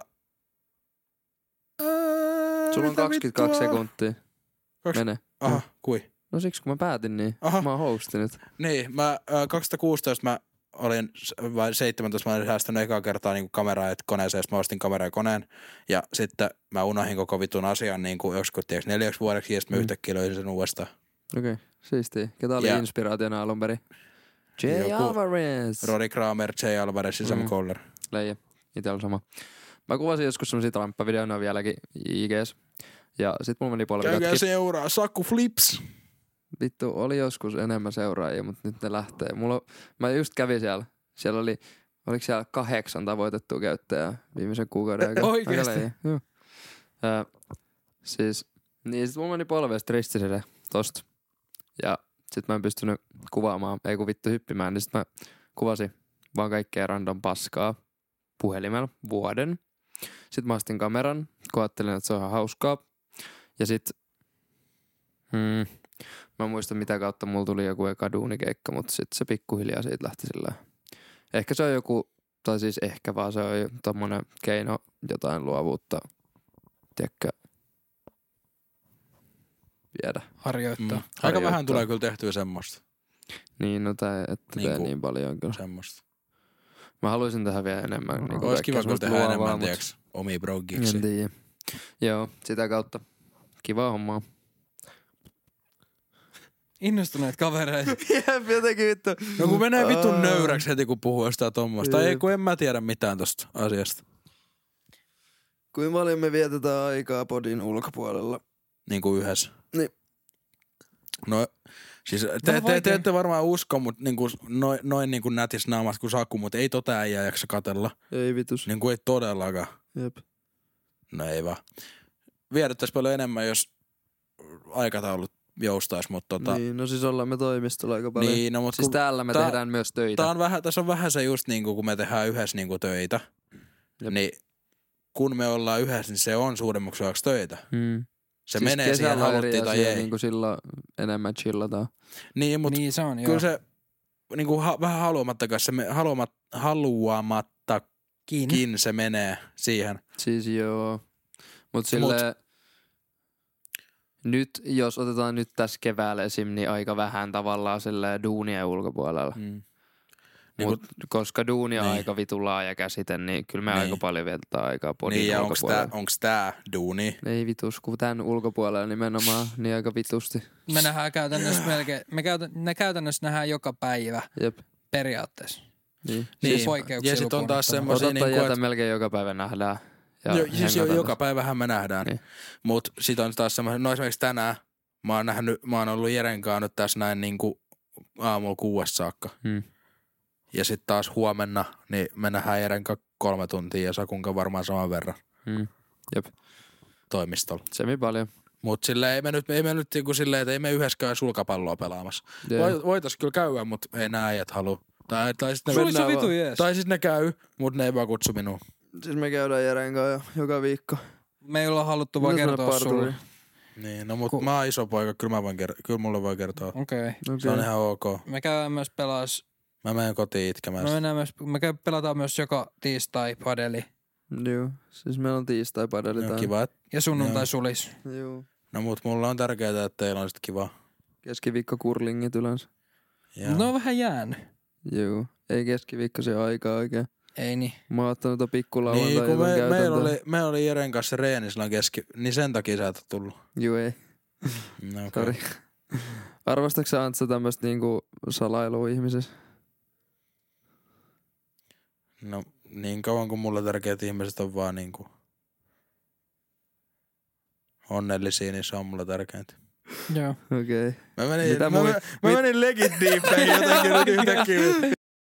Sulla on Mitä kaksikymmentäkaksi vittua? sekuntia. Kaksi- Mene. Aha, kui? No siksi kun mä päätin niin. Aha. Mä oon hosti nyt. Niin, mä äh, kaksituhattakuusitoista mä olin, s- vai seitsemäntoista mä olin säästänyt ekaa kertaa niin kameraa et koneeseen, mä ostin kameraa ja koneen. Ja sitten mä unohin koko vitun asian niin kuin joskus tiiäks, neljäksi vuodeksi ja sitten mä Mm. yhtäkkiä löysin sen uudestaan. Okei, okay. Siistiä. Ketä oli Ja- inspiraationa alun perin? J. Joku- Alvarez. Rory Kramer, Jay Alvarez ja Sam Mm. Kohler. Leija. Ite oli sama. Mä kuvasin joskus semmosia tramppavideoina vieläkin I Gs. Ja sit mulla meni polvi Käykää katki. seuraa, Saku Flips. Vittu, oli joskus enemmän seuraajia, mutta nyt ne lähtee. Mulla, mä just kävin siellä. Siellä oli, oliko siellä kahdeksan tavoitettua käyttäjää viimeisen kuukauden aikana. Oikeesti? Aika leija, joo. Ö, siis, niin sit mulla meni polvesta ristiselle tosta. Ja sit mä en pystynyt kuvaamaan, ei kun vittu hyppimään, niin sit mä kuvasin vaan kaikkea random paskaa puhelimella vuoden. Sitten mä ostin kameran, kun ajattelin, että se on ihan hauskaa. Ja sit, hmm, mä en muista mitä kautta mulla tuli joku eka duunikeikka, mutta sit se pikkuhiljaa siitä lähti sillä. Ehkä se on joku, tai siis ehkä vaan se on tommonen keino jotain luovuutta, tiedätkö, viedä. Harjoittaa. Mm. Aika Harjoittaa. vähän tulee kyllä tehtyä semmoista. Niin, no tää, että Niinku- tee niin paljon kyllä. semmoista. Mä haluaisin tehdä vielä enemmän. Niin Olisi kiva kyllä tehdä enemmän, tiiäks, omia brogiksi. En tiedä. Joo, sitä kautta. Kivaa hommaa. Innostuneet kavereita. Jep, jotenkin vittu. No kun menee vitun Aa. nöyräksi heti kun puhuu jostain tommoista. Tai ei Jep. kun en mä tiedä mitään tosta asiasta. Kuinka paljon me vietetään aikaa podin ulkopuolella? Niin kuin yhdessä. Niin. No, siis te, te, te ette varmaan usko, mutta niinku, noin, noin niinku nätis naamat kuin Saku, mutta ei tota äijää jaksa katella. Ei vitus. Niinku ei todellakaan. Jep. No ei vaan. Viedettäis paljon enemmän, jos aikataulut joustais, mutta tota... Niin, no siis ollaan me toimistolla aika paljon. Niin, no, mutta siis täällä me tää, tehdään myös töitä. Tää on vähän, tässä on vähän se just niinku, kun me tehdään yhdessä niinku töitä, Jep. niin kun me ollaan yhdessä, niin se on suuremmaksi osaksi töitä. Hmm. Se siis menee siihen haluttiin tai ei. Niin kuin silloin enemmän chillataan. Niin, mutta niin se on, kyllä joo. se niin kuin ha, vähän haluamattakaan, se me, haluamat, haluamattakin Kiin. se menee siihen. Siis joo. Mutta silleen, Mut. nyt jos otetaan nyt tässä keväällä esim, niin aika vähän tavallaan silleen duunia ulkopuolella. Hmm. Niin Mut, kun, koska duuni on niin. aika vitun laaja käsite, niin kyllä me niin. aika paljon vietetään aikaa podin niin, ulkopuolella. Niin, onks tää duuni? Ei vitus, kun tän ulkopuolella nimenomaan, niin aika vitusti. Me nähdään käytännössä melkein, me käytä, ne käytännössä nähdään joka päivä. Jep. Periaatteessa. Niin. Siis ja sit on taas semmosia niin kuin, että melkein joka päivä nähdään. Ja jo, siis jo, joka päivähän me nähdään. Niin. Mut sit on taas semmosia, no esimerkiksi tänään mä oon nähnyt, mä oon ollut Jeren kanssa nyt tässä näin niinku aamulla kuuesta saakka. Hmm. Ja sitten taas huomenna, niin me nähdään Jeren kolme tuntia ja Sakunka varmaan saman verran. Mm. Jep. Toimistolla. Semi paljon. Mut silleen ei me nyt, ei me nyt niinku silleen, että ei me yhdessä käy sulkapalloa pelaamassa. Yeah. Voitais kyllä käydä, mut ei nää äijät halua. Tai, tai sit ne, vitu, yes. tai sit ne käy, mut ne ei vaan kutsu minua. Siis me käydään Jeren kanssa jo joka viikko. Me ei olla haluttu vaan kertoa sulle. Niin, no mut Ku... mä oon iso poika, kyllä, mä voin ker- kyllä mulle voi kertoa. Okei. Okay. Okay. Se on ihan ok. Me käydään myös pelaas. Mä menen kotiin itkemään. Me, mennään myös, me pelataan myös joka tiistai padeli. Joo, siis meillä on tiistai padeli. Joo, kiva. Ja sunnuntai Joo. sulis. Joo. No mut mulla on tärkeää, että teillä on sit kiva. Keskiviikko kurlingit yleensä. Ne on vähän jäänyt. Joo, ei keskiviikko se aikaa oikein. Ei niin. Mä oon ottanut tuon pikkulauantai. Niin, kun me, meillä oli, me oli Jeren kanssa reeni silloin keski, niin sen takia sä et ole tullut. Joo, ei. No, okay. Sori. Arvostatko sä Antsa tämmöstä niinku salailua ihmisessä? No niin kauan kuin mulle tärkeät ihmiset on vaan niinku onnellisia, niin se on mulle tärkeintä. Joo. Okei. Okay. Mä menin, mä, mä, mä menin legit deepeihin jotenkin nyt yhtäkkiä.